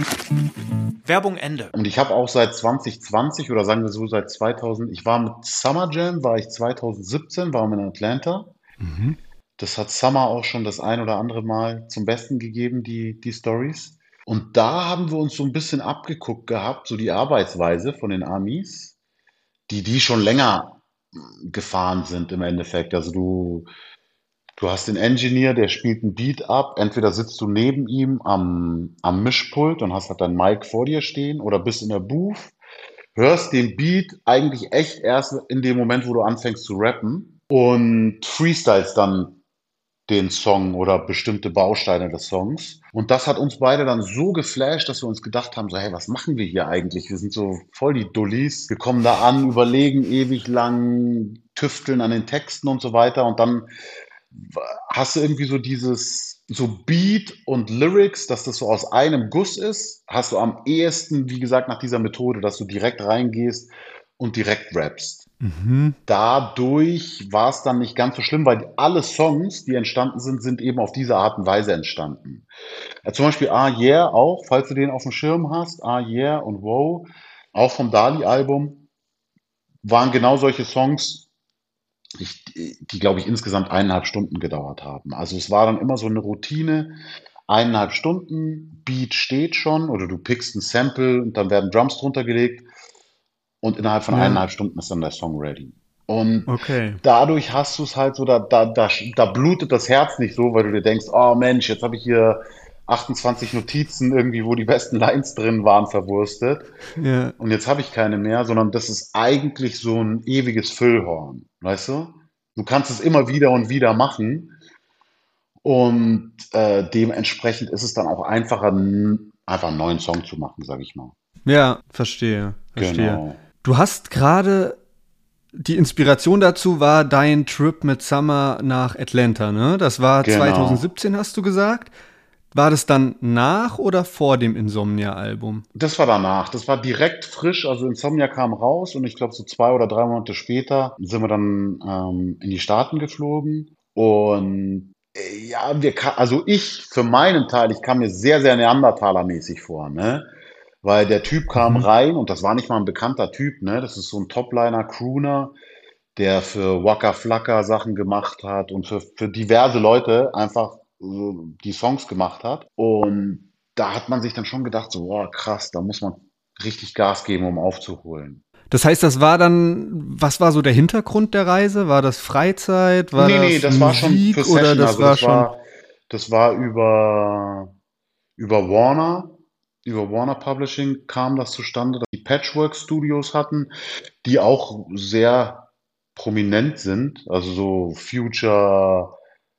Werbung Ende. Und ich habe auch seit 2020 oder sagen wir so seit 2000, ich war mit Summer Jam, war ich 2017, war in Atlanta. Mhm. Das hat Summer auch schon das ein oder andere Mal zum Besten gegeben, die Stories. Und da haben wir uns so ein bisschen abgeguckt gehabt, so die Arbeitsweise von den Amis, die schon länger gefahren sind im Endeffekt. Also du hast den Engineer, der spielt ein Beat ab. Entweder sitzt du neben ihm am Mischpult und hast halt dein Mic vor dir stehen oder bist in der Booth, hörst den Beat eigentlich echt erst in dem Moment, wo du anfängst zu rappen und freestyles dann den Song oder bestimmte Bausteine des Songs. Und das hat uns beide dann so geflasht, dass wir uns gedacht haben, so, hey, was machen wir hier eigentlich? Wir sind so voll die Dullis. Wir kommen da an, überlegen ewig lang, tüfteln an den Texten und so weiter. Und dann hast du irgendwie so so Beat und Lyrics, dass das so aus einem Guss ist, hast du am ehesten, wie gesagt, nach dieser Methode, dass du direkt reingehst und direkt rappst. Mhm. Dadurch war es dann nicht ganz so schlimm, weil alle Songs, die entstanden sind, sind eben auf diese Art und Weise entstanden. Zum Beispiel Ah Yeah auch, falls du den auf dem Schirm hast, Ah Yeah und Wow, auch vom Dali-Album, waren genau solche Songs, die, glaube ich, insgesamt 1,5 Stunden gedauert haben. Also es war dann immer so eine Routine, 1,5 Stunden, Beat steht schon oder du pickst ein Sample und dann werden Drums drunter gelegt und innerhalb von Ja, 1,5 Stunden ist dann der Song ready. Und okay. dadurch hast du es halt so, da blutet das Herz nicht so, weil du dir denkst, oh Mensch, jetzt habe ich hier 28 Notizen irgendwie, wo die besten Lines drin waren, verwurstet. Ja. Und jetzt habe ich keine mehr, sondern das ist eigentlich so ein ewiges Füllhorn, weißt du? Du kannst es immer wieder und wieder machen und dementsprechend ist es dann auch einfacher, einfach einen neuen Song zu machen, sage ich mal. Ja, verstehe, verstehe. Genau, Du hast gerade die Inspiration dazu war dein Trip mit Summer nach Atlanta, ne? Das war genau. 2017, hast du gesagt. War das dann nach oder vor dem Insomnia-Album? Das war danach. Das war direkt frisch. Also Insomnia kam raus und ich glaube, so 2 oder 3 Monate später sind wir dann in die Staaten geflogen. Und ja, also ich für meinen Teil, ich kam mir sehr, sehr Neandertaler-mäßig vor, ne? Weil der Typ kam Mhm. rein und das war nicht mal ein bekannter Typ, ne? Das ist so ein Topliner, Crooner, der für Waka Flocka Sachen gemacht hat und für diverse Leute einfach die Songs gemacht hat. Und da hat man sich dann schon gedacht, so, boah, krass, da muss man richtig Gas geben, um aufzuholen. Das heißt, was war so der Hintergrund der Reise? War das Freizeit? War Nee, das das war schon Musik für oder Session, das also war schon, das war über Warner, über Warner Publishing kam das zustande, dass die Patchwork Studios hatten, die auch sehr prominent sind, also so Future,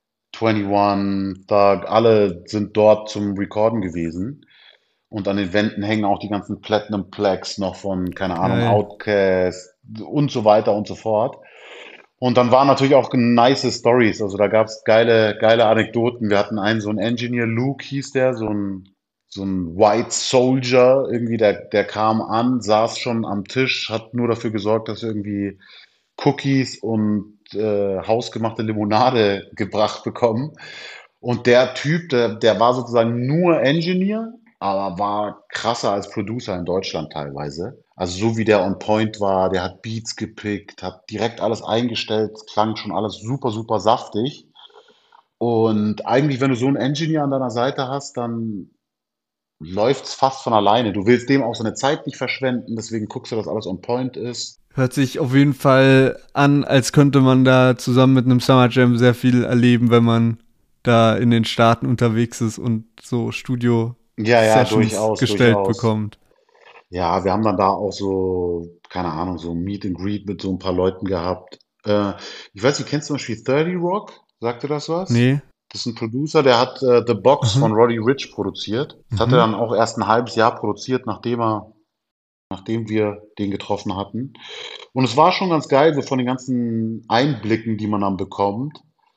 21, Thug, alle sind dort zum Recorden gewesen. Und an den Wänden hängen auch die ganzen Platinum Plaques noch von, keine Ahnung, geil. Outkast und so weiter und so fort. Und dann waren natürlich auch nice Stories. Also da gab's geile Anekdoten. Wir hatten einen, so einen Engineer, Luke hieß der, so ein White Soldier, irgendwie, der kam an, saß schon am Tisch, hat nur dafür gesorgt, dass irgendwie Cookies und hausgemachte Limonade gebracht bekommen. Und der Typ, der war sozusagen nur Engineer, aber war krasser als Producer in Deutschland teilweise. Also so wie der on point war, der hat Beats gepickt, hat direkt alles eingestellt, klang schon alles super, super saftig. Und eigentlich, wenn du so einen Engineer an deiner Seite hast, dann läuft's fast von alleine. Du willst dem auch seine Zeit nicht verschwenden, deswegen guckst du, dass alles on point ist. Hört sich auf jeden Fall an, als könnte man da zusammen mit einem Summer Jam sehr viel erleben, wenn man da in den Staaten unterwegs ist und so Ja, ja, Studio-Sessions durchaus, gestellt durchaus. bekommt. Ja, wir haben dann da auch so, keine Ahnung, so ein Meet and Greet mit so ein paar Leuten gehabt. Äh, Ich weiß nicht, kennst du zum Beispiel 30 Rock? Sagt dir das was? Nee. Das ist ein Producer, der hat The Box Mhm. von Roddy Ricch produziert. Das hat er Mhm. dann auch erst ein halbes Jahr produziert, nachdem wir den getroffen hatten. Und es war schon ganz geil, so von den ganzen Einblicken, die man dann bekommt,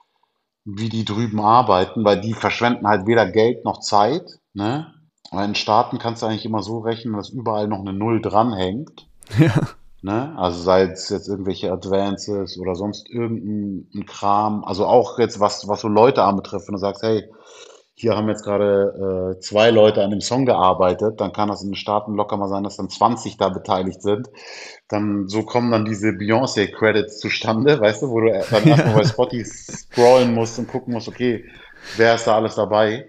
wie die drüben arbeiten, weil die verschwenden halt weder Geld noch Zeit, ne? Weil in den Staaten kannst du eigentlich immer so rechnen, dass überall noch eine Null dranhängt, Ja. ne? Also sei es jetzt irgendwelche Advances oder sonst irgendein Kram, also auch jetzt was so Leute anbetrifft, wenn du sagst, hey, hier haben jetzt gerade zwei Leute an dem Song gearbeitet, dann kann das in den Staaten locker mal sein, dass dann 20 da beteiligt sind. Dann so kommen dann diese Beyoncé-Credits zustande, weißt du, wo du dann erstmal bei Ja. Spotify scrollen musst und gucken musst, okay, wer ist da alles dabei?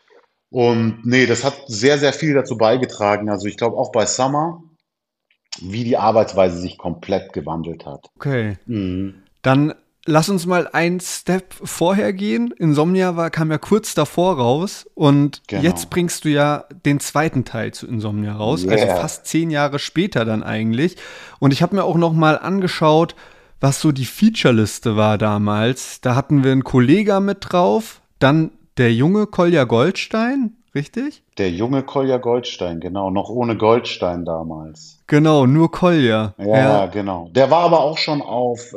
Und nee, das hat sehr, sehr viel dazu beigetragen. Also ich glaube auch bei Summer, wie die Arbeitsweise sich komplett gewandelt hat. Okay. Mhm. Dann lass uns mal einen Step vorher gehen. Kam ja kurz davor raus und jetzt Genau. bringst du ja den zweiten Teil zu Insomnia raus, also Yeah. fast 10 Jahre später dann eigentlich. Und ich habe mir auch noch mal angeschaut, was so die Featureliste war damals. Da hatten wir einen Kollega mit drauf, dann der junge Kolja Goldstein, richtig? Der junge Kolja Goldstein, genau, noch ohne Goldstein damals. Genau, nur Kolja. Ja, ja, Ja. genau. Der war aber auch schon auf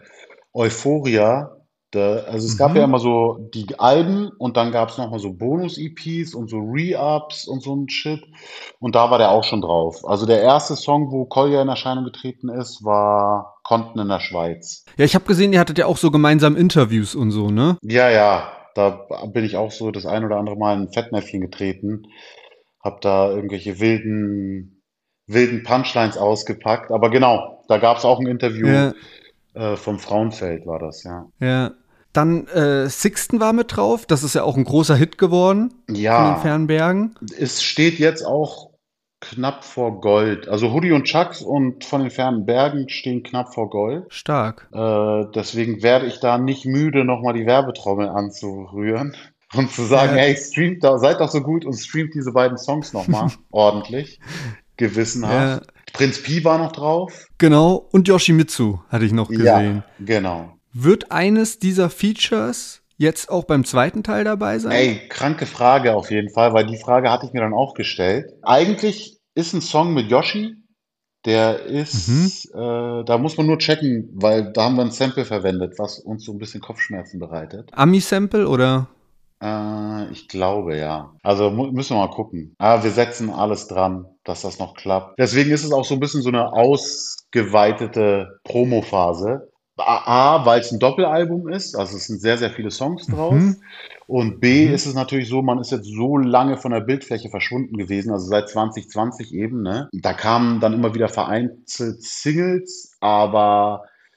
Euphoria. Also es gab ja Mhm. immer so die Alben und dann gab es nochmal so Bonus-EPs und so Re-Ups und so ein Shit. Und da war der auch schon drauf. Also der erste Song, wo Kolja in Erscheinung getreten ist, war Konten in der Schweiz. Ja, ich habe gesehen, ihr hattet ja auch so gemeinsam Interviews und so, ne? Ja, ja, da bin ich auch so das ein oder andere Mal in ein Fettnäpfchen getreten. Hab da irgendwelche wilden Punchlines ausgepackt. Aber genau, da gab es auch ein Interview Ja. vom Frauenfeld, war das, ja. Ja. Dann Sixten war mit drauf. Das ist ja auch ein großer Hit geworden von den Ja, Fernbergen. es steht jetzt auch knapp vor Gold. Also Hoodie und Chucks und von den fernen Bergen stehen knapp vor Gold. Stark. Deswegen werde ich da nicht müde, nochmal die Werbetrommel anzurühren und zu sagen, Ja. hey, streamt da, seid doch so gut und streamt diese beiden Songs nochmal ordentlich, Ja. gewissenhaft. Prinz Pi war noch drauf. Genau. Und Yoshimitsu hatte ich noch gesehen. Ja, genau. Wird eines dieser Features jetzt auch beim zweiten Teil dabei sein? Ey, kranke Frage auf jeden Fall, weil die Frage hatte ich mir dann auch gestellt. Eigentlich ist ein Song mit Yoshi, der Mhm. ist, da muss man nur checken, weil da haben wir ein Sample verwendet, was uns so ein bisschen Kopfschmerzen bereitet. Ami-Sample oder? Ich glaube ja. Also müssen wir mal gucken. Aber wir setzen alles dran, dass das noch klappt. Deswegen ist es auch so ein bisschen so eine ausgeweitete Promophase. Weil es ein Doppelalbum ist, also es sind sehr, sehr viele Songs drauf. Mhm. Und B Mhm. ist es natürlich so, man ist jetzt so lange von der Bildfläche verschwunden gewesen, also seit 2020 eben, ne? Da kamen dann immer wieder vereinzelt Singles, aber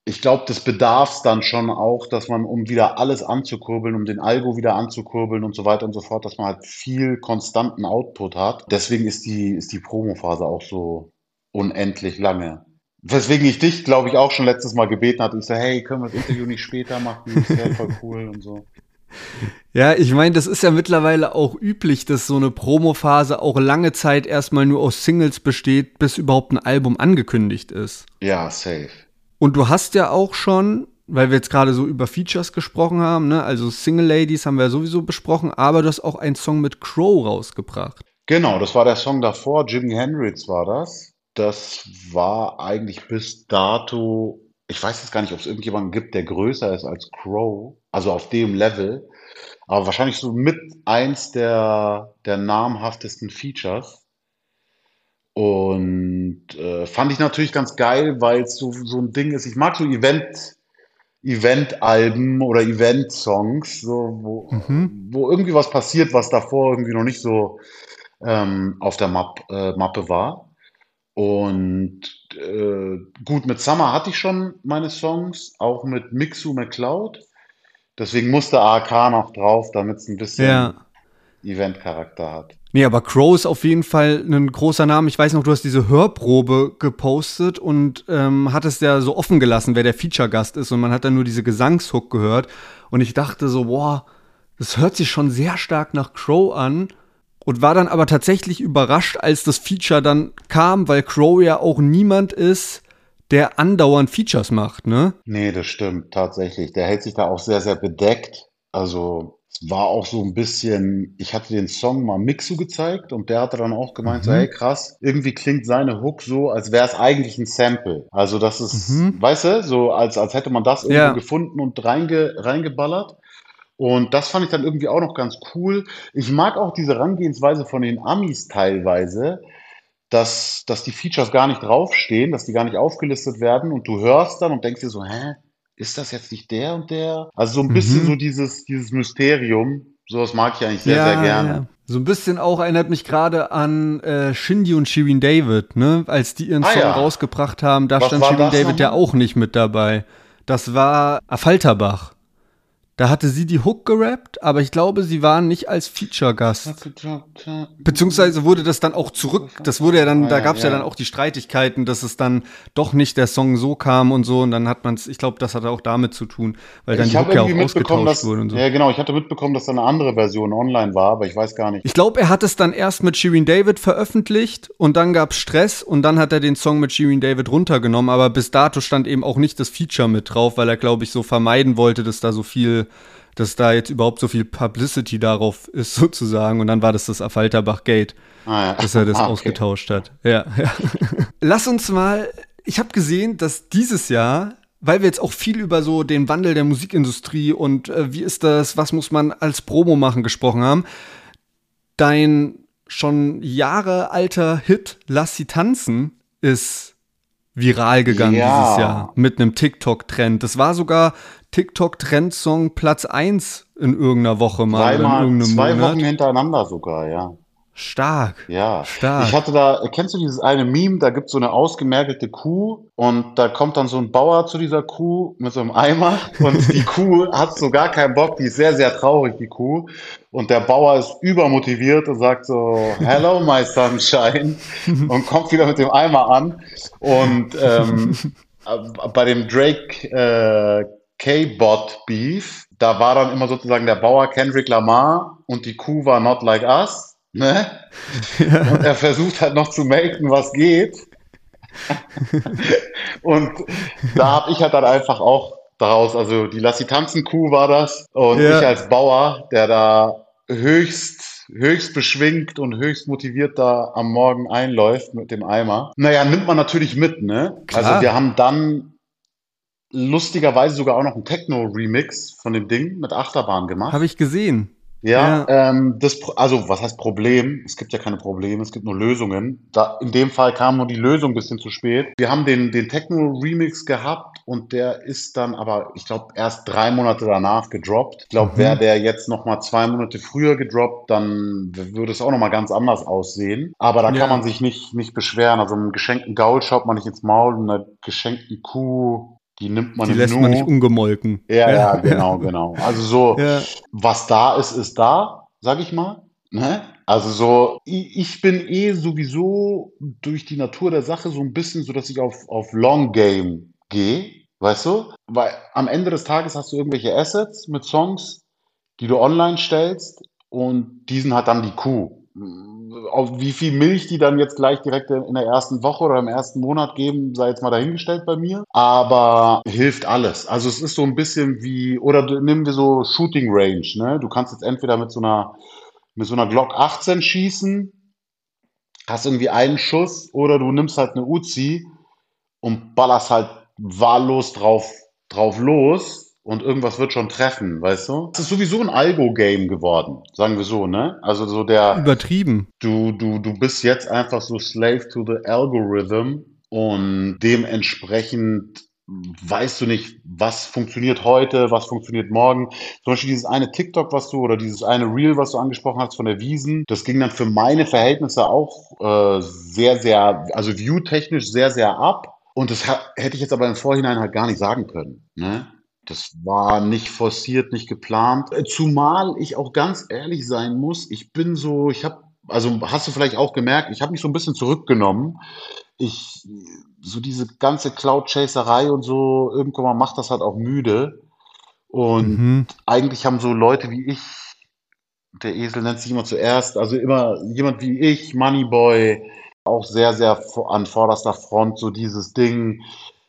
ich glaube, das bedarf dann schon auch, dass man, um wieder alles anzukurbeln, um den Algo wieder anzukurbeln und so weiter und so fort, dass man halt viel konstanten Output hat. Deswegen ist die Promophase auch so unendlich lange. Weswegen ich dich, glaube ich, auch schon letztes Mal gebeten hatte. Ich so, hey, können wir das Interview nicht später machen? Das wäre voll cool und so. Ja, ich meine, das ist ja mittlerweile auch üblich, dass so eine Promophase auch lange Zeit erstmal nur aus Singles besteht, bis überhaupt ein Album angekündigt ist. Ja, safe. Und du hast ja auch schon, weil wir jetzt gerade so über Features gesprochen haben, ne, also Single Ladies haben wir ja sowieso besprochen, aber du hast auch einen Song mit Crow rausgebracht. Genau, das war der Song davor. Jimi Hendrix war das. Das war eigentlich bis dato, ich weiß jetzt gar nicht, ob es irgendjemanden gibt, der größer ist als Crow, also auf dem Level, aber wahrscheinlich so mit eins der namhaftesten Features. Und fand ich natürlich ganz geil, weil es so ein Ding ist. Ich mag so Event-Alben oder Event-Songs, so, Mhm. wo irgendwie was passiert, was davor irgendwie noch nicht so auf der Mappe war. Und gut, mit Summer hatte ich schon meine Songs, auch mit Mixu McCloud. Deswegen musste AK noch drauf, damit es ein Ja. bisschen Event-Charakter hat. Nee, aber Crow ist auf jeden Fall ein großer Name. Ich weiß noch, du hast diese Hörprobe gepostet und hattest ja so offen gelassen, wer der Feature-Gast ist. Und man hat dann nur diese Gesangshook gehört. Und ich dachte so, boah, das hört sich schon sehr stark nach Crow an. Und war dann aber tatsächlich überrascht, als das Feature dann kam, weil Crow ja auch niemand ist, der andauernd Features macht, ne? Nee, das stimmt tatsächlich. Der hält sich da auch sehr, sehr bedeckt. Also es war auch so ein bisschen, ich hatte den Song mal Mixu gezeigt und der hatte dann auch gemeint, so, Mhm. hey krass, irgendwie klingt seine Hook so, als wäre es eigentlich ein Sample. Also das ist, Mhm. weißt du, so als hätte man das irgendwo Ja. gefunden und reingeballert. Und das fand ich dann irgendwie auch noch ganz cool. Ich mag auch diese Herangehensweise von den Amis teilweise, dass die Features gar nicht draufstehen, dass die gar nicht aufgelistet werden und du hörst dann und denkst dir so, hä, ist das jetzt nicht der und der? Also so ein bisschen so Mhm. dieses Mysterium, sowas mag ich eigentlich sehr, sehr Ja, gerne. ja. So ein bisschen auch erinnert mich gerade an Shindy und Shirin David, ne? Als die ihren Ah Song ja, rausgebracht haben, da was stand war Shirin das David ja nochmal? auch nicht mit dabei. Das war Affalterbach. Da hatte sie die Hook gerappt, aber ich glaube, sie waren nicht als Feature-Gast. Beziehungsweise wurde das dann auch zurück, das wurde ja dann, Ah da ja, gab es ja dann ja. auch die Streitigkeiten, dass es dann doch nicht der Song so kam und so und dann hat man es, ich glaube, das hatte auch damit zu tun, weil dann Ich die habe Hook ja irgendwie auch mitbekommen, ausgetauscht wurde und so. ja genau, ich hatte mitbekommen, dass da eine andere Version online war, aber ich weiß gar nicht. Ich glaube, er hat es dann erst mit Shirin David veröffentlicht und dann gab es Stress und dann hat er den Song mit Shirin David runtergenommen, aber bis dato stand eben auch nicht das Feature mit drauf, weil er, glaube ich, so vermeiden wollte, dass da jetzt überhaupt so viel Publicity darauf ist sozusagen und dann war das Affalterbach Gate, Ah ja, dass er das ah, okay. ausgetauscht hat. Ja, ja. Lass uns mal, ich habe gesehen, dass dieses Jahr, weil wir jetzt auch viel über so den Wandel der Musikindustrie und wie ist das, was muss man als Promo machen gesprochen haben, dein schon Jahre alter Hit Lass sie tanzen ist viral gegangen dieses Jahr Ja, mit einem TikTok-Trend. Das war sogar TikTok-Trendsong Platz 1 in irgendeiner Woche mal oder in dreimal, irgendeinem 2 Wochen Monat. hintereinander sogar, ja. Stark, Ja, ich stark. hatte da, kennst du dieses eine Meme, da gibt's so eine ausgemergelte Kuh und da kommt dann so ein Bauer zu dieser Kuh mit so einem Eimer und die Kuh hat so gar keinen Bock, die ist sehr, sehr traurig, die Kuh. Und der Bauer ist übermotiviert und sagt so, Hello, my sunshine und kommt wieder mit dem Eimer an. Und bei dem Drake K-Bot Beef, da war dann immer sozusagen der Bauer Kendrick Lamar und die Kuh war Not Like Us. Ne? Und er versucht halt noch zu melken, was geht. Und da habe ich halt dann einfach auch daraus, also die Lassi tanzen Kuh war das und ich Ja, als Bauer, der da höchst beschwingt und höchst motiviert da am Morgen einläuft mit dem Eimer. Naja, nimmt man natürlich mit, ne? Also wir klar. haben dann lustigerweise sogar auch noch einen Techno-Remix von dem Ding mit Achterbahn gemacht. Habe ich gesehen. Ja, Ja, also was heißt Problem? Es gibt ja keine Probleme, es gibt nur Lösungen. In dem Fall kam nur die Lösung ein bisschen zu spät. Wir haben den Techno-Remix gehabt und der ist dann aber, ich glaube, erst 3 Monate danach gedroppt. Ich glaube, wäre mhm. der jetzt nochmal 2 Monate früher gedroppt, dann würde es auch nochmal ganz anders aussehen. Aber da kann man Ja, sich nicht beschweren. Also einen geschenkten Gaul schaut man nicht ins Maul und einer geschenkten Kuh, Die nimmt man Die im lässt man nicht Nu. ungemolken. Ja, Ja, ja, ja, genau, genau. Also so, ja. was da ist da, sag ich mal. Ne? Also so, ich bin sowieso durch die Natur der Sache so ein bisschen so, dass ich auf Long Game gehe, weißt du? Weil am Ende des Tages hast du irgendwelche Assets mit Songs, die du online stellst und die sind halt dann die Kuh. Auf wie viel Milch die dann jetzt gleich direkt in der ersten Woche oder im ersten Monat geben, sei jetzt mal dahingestellt bei mir. Aber hilft alles. Also es ist so ein bisschen wie, oder nehmen wir so Shooting Range, ne? Du kannst jetzt entweder mit so einer Glock 18 schießen, hast irgendwie einen Schuss, oder du nimmst halt eine Uzi und ballerst halt wahllos drauf los und irgendwas wird schon treffen, weißt du? Es ist sowieso ein Algo-Game geworden, sagen wir so, ne? Also so Übertrieben. du bist jetzt einfach so Slave to the Algorithm und dementsprechend weißt du nicht, was funktioniert heute, was funktioniert morgen. Zum Beispiel dieses eine TikTok, oder dieses eine Reel, was du angesprochen hast von der Wiesn, das ging dann für meine Verhältnisse auch sehr, sehr, also view-technisch sehr, sehr ab. Und das hätte ich jetzt aber im Vorhinein halt gar nicht sagen können. Ne? Das war nicht forciert, nicht geplant. Zumal ich auch ganz ehrlich sein muss, also hast du vielleicht auch gemerkt, ich habe mich so ein bisschen zurückgenommen. So diese ganze Cloud-Chaserei und so, irgendwann mal macht das halt auch müde. Und Mhm. eigentlich haben so Leute wie ich, der Esel nennt sich immer zuerst, also immer jemand wie ich, Moneyboy, auch sehr, sehr an vorderster Front, so dieses Ding,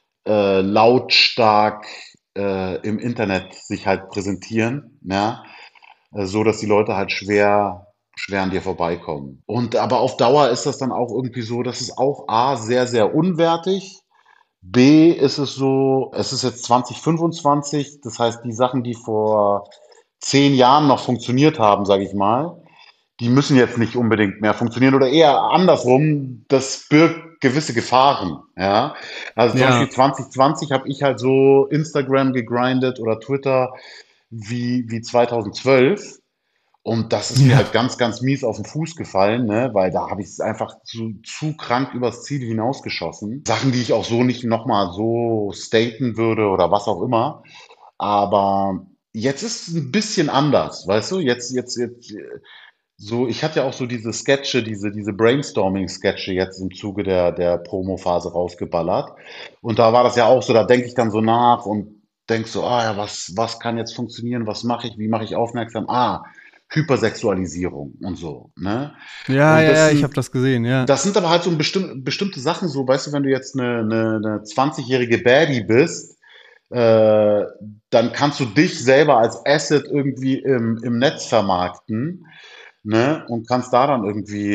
lautstark im Internet sich halt präsentieren, ja, so dass die Leute halt schwer an dir vorbeikommen. Und aber auf Dauer ist das dann auch irgendwie so, dass es auch A, sehr, sehr unwertig. B ist es so, es ist jetzt 2025, das heißt, die Sachen, die vor 10 Jahren noch funktioniert haben, sage ich mal, die müssen jetzt nicht unbedingt mehr funktionieren oder eher andersrum, das birgt gewisse Gefahren. Ja? Also zum Beispiel Ja. 2020 habe ich halt so Instagram gegrindet oder Twitter wie 2012. Und das ist mir Ja. halt ganz, ganz mies auf den Fuß gefallen, ne? Weil da habe ich es einfach zu krank übers Ziel hinausgeschossen. Sachen, die ich auch so nicht nochmal so staten würde oder was auch immer. Aber jetzt ist es ein bisschen anders, weißt du? Jetzt, so, ich hatte ja auch so diese Sketche, diese Brainstorming-Sketche jetzt im Zuge der Promo-Phase rausgeballert. Und da war das ja auch so, da denke ich dann so nach und denk so, ja, was kann jetzt funktionieren, was mache ich, wie mache ich aufmerksam? Hypersexualisierung und so, ne? Ja, Und ja, das ja, ich habe sind, das gesehen, ja. das sind aber halt so bestimmte Sachen, so, weißt du, wenn du jetzt eine 20-jährige Baddie bist, äh, dann kannst du dich selber als Asset irgendwie im Netz vermarkten, ne? Und kannst da dann irgendwie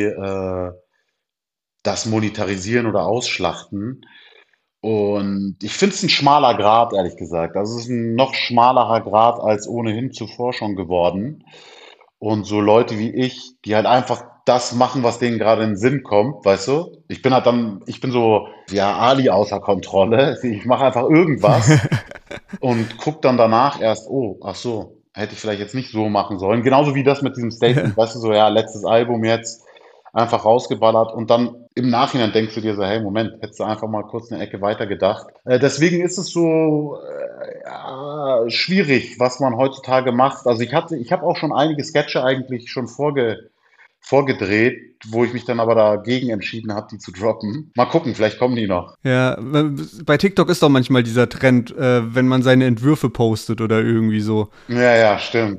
das monetarisieren oder ausschlachten. Und ich finde es ein schmaler Grat, ehrlich gesagt. Also es ist ein noch schmalerer Grat als ohnehin zuvor schon geworden. Und so Leute wie ich, die halt einfach das machen, was denen gerade in den Sinn kommt, weißt du? Ich bin so, ja, Ali außer Kontrolle. Ich mache einfach irgendwas und guck dann danach erst, oh, ach so, hätte ich vielleicht jetzt nicht so machen sollen. Genauso wie das mit diesem Statement, Ja. weißt du, so, ja, letztes Album jetzt einfach rausgeballert und dann im Nachhinein denkst du dir so, hey, Moment, hättest du einfach mal kurz eine Ecke weiter gedacht. Deswegen ist es so ja, schwierig, was man heutzutage macht. Also ich habe auch schon einige Sketche eigentlich schon vorgedreht, wo ich mich dann aber dagegen entschieden habe, die zu droppen. Mal gucken, vielleicht kommen die noch. Ja, bei TikTok ist doch manchmal dieser Trend, wenn man seine Entwürfe postet oder irgendwie so. Ja, ja, stimmt.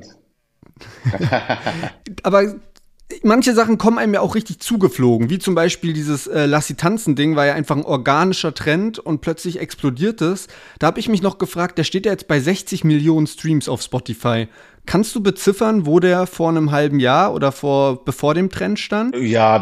Aber manche Sachen kommen einem ja auch richtig zugeflogen, wie zum Beispiel dieses Lass sie tanzen Ding war ja einfach ein organischer Trend und plötzlich explodiert es. Da habe ich mich noch gefragt, der steht ja jetzt bei 60 Millionen Streams auf Spotify. Kannst du beziffern, wo der vor einem halben Jahr oder bevor dem Trend stand? Ja,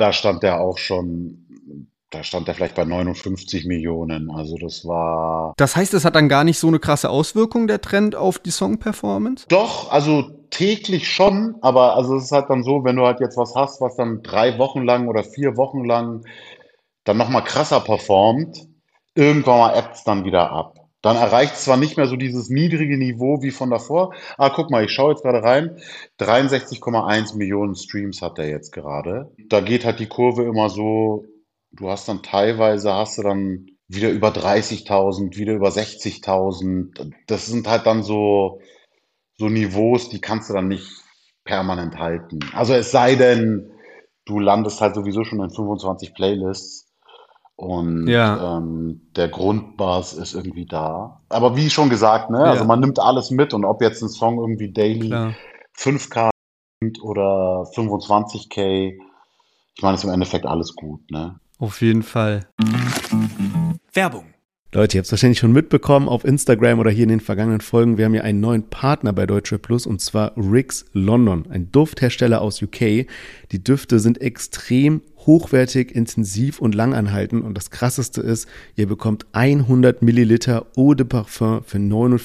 da stand er vielleicht bei 59 Millionen. Also das war Das heißt, es hat dann gar nicht so eine krasse Auswirkung, der Trend, auf die Song-Performance? doch, also täglich schon, aber also es ist halt dann so, wenn du halt jetzt was hast, was dann 3 Wochen lang oder 4 Wochen lang dann nochmal krasser performt, irgendwann mal ebbt es dann wieder ab. Dann erreicht es zwar nicht mehr so dieses niedrige Niveau wie von davor. Guck mal, ich schaue jetzt gerade rein. 63,1 Millionen Streams hat er jetzt gerade. Da geht halt die Kurve immer so, du hast dann teilweise, hast du dann wieder über 30.000, wieder über 60.000. Das sind halt dann so Niveaus, die kannst du dann nicht permanent halten. Also es sei denn, du landest halt sowieso schon in 25 Playlists und Ja, der Grundbass ist irgendwie da. Aber wie schon gesagt, ne, also ja, man nimmt alles mit und ob jetzt ein Song irgendwie daily klar. 5K oder 25K, ich meine, ist im Endeffekt alles gut, ne? Auf jeden Fall. Werbung. Leute, ihr habt es wahrscheinlich schon mitbekommen auf Instagram oder hier in den vergangenen Folgen. Wir haben hier einen neuen Partner bei Deutsche Plus und zwar Rix London, ein Dufthersteller aus UK. Die Düfte sind extrem hochwertig, intensiv und langanhaltend und das Krasseste ist, ihr bekommt 100 Milliliter Eau de Parfum für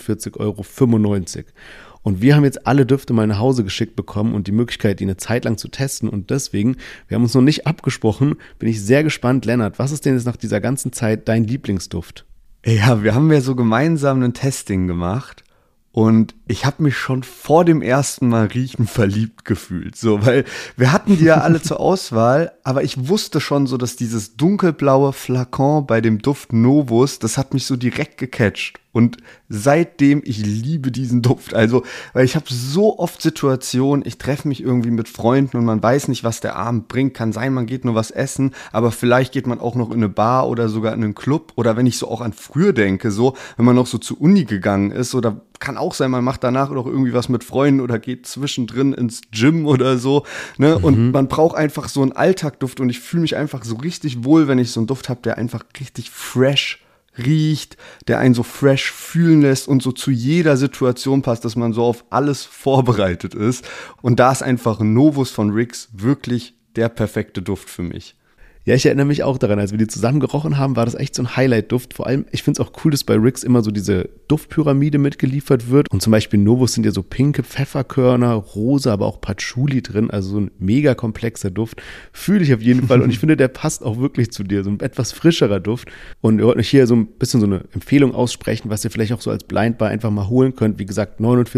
49,95 €. Und wir haben jetzt alle Düfte mal nach Hause geschickt bekommen und die Möglichkeit, die eine Zeit lang zu testen. Und deswegen, wir haben uns noch nicht abgesprochen, bin ich sehr gespannt. Lennart, was ist denn jetzt nach dieser ganzen Zeit dein Lieblingsduft? Ja, wir haben ja so gemeinsam ein Testing gemacht und ich habe mich schon vor dem ersten Mal riechen verliebt gefühlt, so, weil wir hatten die ja alle zur Auswahl, aber ich wusste schon so, dass dieses dunkelblaue Flakon bei dem Duft Novus, das hat mich so direkt gecatcht. Und seitdem, ich liebe diesen Duft. Also, weil ich habe so oft Situationen, ich treffe mich irgendwie mit Freunden und man weiß nicht, was der Abend bringt. Kann sein, man geht nur was essen, aber vielleicht geht man auch noch in eine Bar oder sogar in einen Club. Oder wenn ich so auch an früher denke, so, wenn man noch so zur Uni gegangen ist, oder kann auch sein, man macht danach noch irgendwie was mit Freunden oder geht zwischendrin ins Gym oder so, ne? Und man braucht einfach so einen Alltagduft und ich fühle mich einfach so richtig wohl, wenn ich so einen Duft habe, der einfach richtig fresh riecht, der einen so fresh fühlen lässt und so zu jeder Situation passt, dass man so auf alles vorbereitet ist. Und da ist einfach Novus von Rix wirklich der perfekte Duft für mich. Ja, ich erinnere mich auch daran, als wir die zusammen gerochen haben, war das echt so ein Highlight-Duft. Vor allem, ich finde es auch cool, dass bei Rix immer so diese Duftpyramide mitgeliefert wird. Und zum Beispiel Novus sind ja so pinke Pfefferkörner, rosa, aber auch Patchouli drin. Also so ein mega komplexer Duft. Fühle ich auf jeden Fall. Und ich finde, der passt auch wirklich zu dir. So ein etwas frischerer Duft. Und ihr wollt euch hier so ein bisschen so eine Empfehlung aussprechen, was ihr vielleicht auch so als Blind Buy einfach mal holen könnt. Wie gesagt,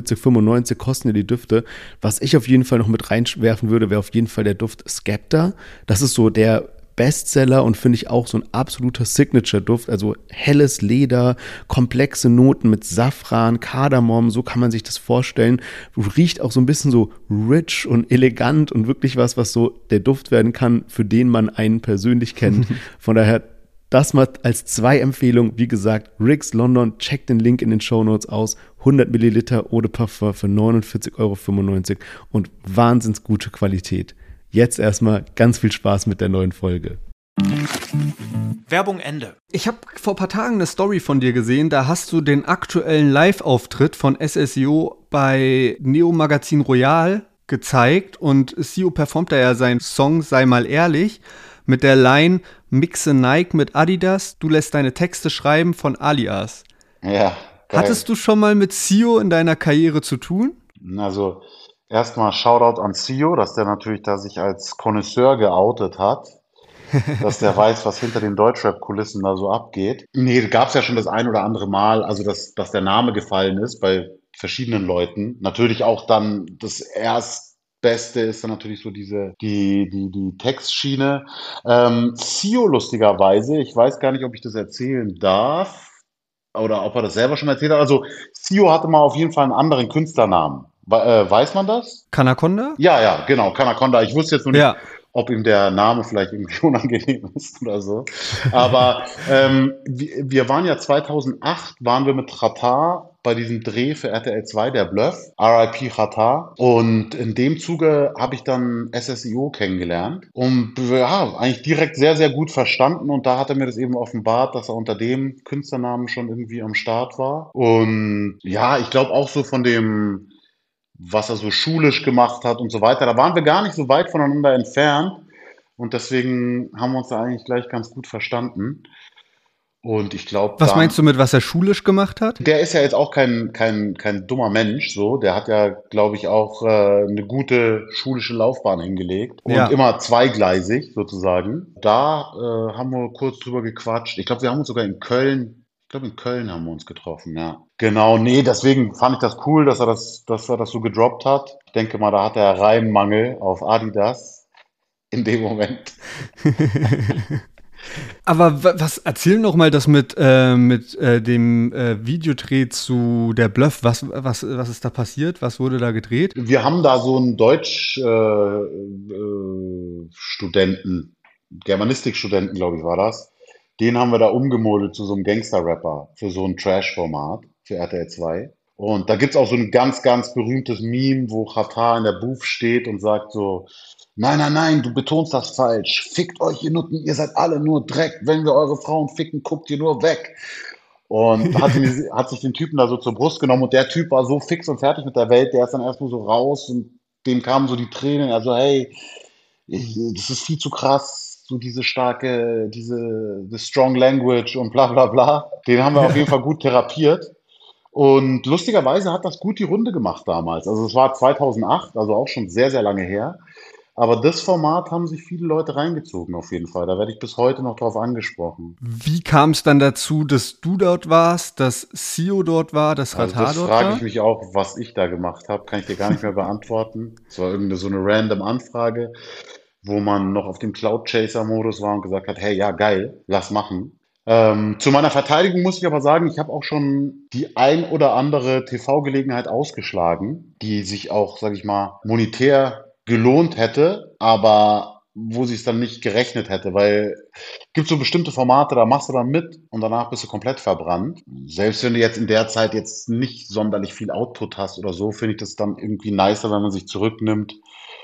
49,95 kosten ja die Düfte. Was ich auf jeden Fall noch mit reinwerfen würde, wäre auf jeden Fall der Duft Skepta. Das ist so der Bestseller und finde ich auch so ein absoluter Signature-Duft, also helles Leder, komplexe Noten mit Safran, Kardamom, so kann man sich das vorstellen. Riecht auch so ein bisschen so rich und elegant und wirklich was so der Duft werden kann, für den man einen persönlich kennt. Von daher das mal als 2 Empfehlungen. Wie gesagt, Rix London, checkt den Link in den Shownotes aus. 100 Milliliter Eau de Parfum für 49,95 € und wahnsinns gute Qualität. Jetzt erstmal ganz viel Spaß mit der neuen Folge. Werbung Ende. Ich habe vor ein paar Tagen eine Story von dir gesehen, da hast du den aktuellen Live-Auftritt von SSIO bei Neo Magazin Royal gezeigt und Sio performt da ja seinen Song Sei mal ehrlich mit der Line Mixe Nike mit Adidas, du lässt deine Texte schreiben von Alias. Ja, geil. Hattest du schon mal mit Sio in deiner Karriere zu tun? Also erstmal Shoutout an Sio, dass der natürlich da sich als Connoisseur geoutet hat, dass der weiß, was hinter den Deutschrap-Kulissen da so abgeht. Nee, gab es ja schon das ein oder andere Mal, also dass der Name gefallen ist bei verschiedenen Leuten. Natürlich auch dann das Erstbeste ist dann natürlich so die Textschiene. Sio lustigerweise, ich weiß gar nicht, ob ich das erzählen darf oder ob er das selber schon erzählt hat. Also Sio hatte mal auf jeden Fall einen anderen Künstlernamen. Weiß man das? Kanaconda? Ja, ja, genau, Kanaconda. Ich wusste jetzt nur nicht, Ja. ob ihm der Name vielleicht irgendwie unangenehm ist oder so. Aber wir waren ja 2008, waren wir mit Xatar bei diesem Dreh für RTL 2, der Bluff, RIP Xatar. Und in dem Zuge habe ich dann SSIO kennengelernt und ja, eigentlich direkt sehr, sehr gut verstanden. Und da hat er mir das eben offenbart, dass er unter dem Künstlernamen schon irgendwie am Start war. Und ja, ich glaube auch so von dem, was er so schulisch gemacht hat und so weiter. Da waren wir gar nicht so weit voneinander entfernt und deswegen haben wir uns da eigentlich gleich ganz gut verstanden. Und ich glaube, Was meinst du mit, was er schulisch gemacht hat? der ist ja jetzt auch kein dummer Mensch, so. Der hat ja, glaube ich, auch eine gute schulische Laufbahn hingelegt und Ja. immer zweigleisig sozusagen. Da haben wir kurz drüber gequatscht. Ich glaube, wir haben uns sogar in Köln haben wir uns getroffen, ja. Genau, nee, deswegen fand ich das cool, dass er das so gedroppt hat. Ich denke mal, da hat er Reimmangel auf Adidas in dem Moment. Aber was, erzähl noch mal das mit dem Videodreh zu Der Bluff. Was ist da passiert? Was wurde da gedreht? Wir haben da so einen Studenten, Germanistikstudenten, glaube ich, war das. Den haben wir da umgemodelt zu so einem Gangster-Rapper für so ein Trash-Format für RTL 2. Und da gibt's auch so ein ganz, ganz berühmtes Meme, wo Xatar in der Booth steht und sagt so, nein, nein, nein, du betonst das falsch. Fickt euch, ihr Nutten, ihr seid alle nur Dreck. Wenn wir eure Frauen ficken, guckt ihr nur weg. Und hat sich den Typen da so zur Brust genommen und der Typ war so fix und fertig mit der Welt, der ist dann erstmal so raus und dem kamen so die Tränen, also hey, das ist viel zu krass, so the strong language und bla bla bla. Den haben wir auf jeden Fall gut therapiert. Und lustigerweise hat das gut die Runde gemacht damals. Also es war 2008, also auch schon sehr, sehr lange her. Aber das Format haben sich viele Leute reingezogen auf jeden Fall. Da werde ich bis heute noch drauf angesprochen. Wie kam es dann dazu, dass du dort warst, dass Sio dort war, dass Also Xatar das dort frage war? ich mich auch, was ich da gemacht habe, kann ich dir gar nicht mehr beantworten. Es war irgendeine so eine random Anfrage, wo man noch auf dem Cloud Chaser Modus war und gesagt hat, hey, ja, geil, lass machen. Zu meiner Verteidigung muss ich aber sagen, ich habe auch schon die ein oder andere TV-Gelegenheit ausgeschlagen, die sich auch, sage ich mal, monetär gelohnt hätte, aber wo sich es dann nicht gerechnet hätte, weil gibt so bestimmte Formate, da machst du dann mit und danach bist du komplett verbrannt. Selbst wenn du jetzt in der Zeit jetzt nicht sonderlich viel Output hast oder so, finde ich das dann irgendwie nicer, wenn man sich zurücknimmt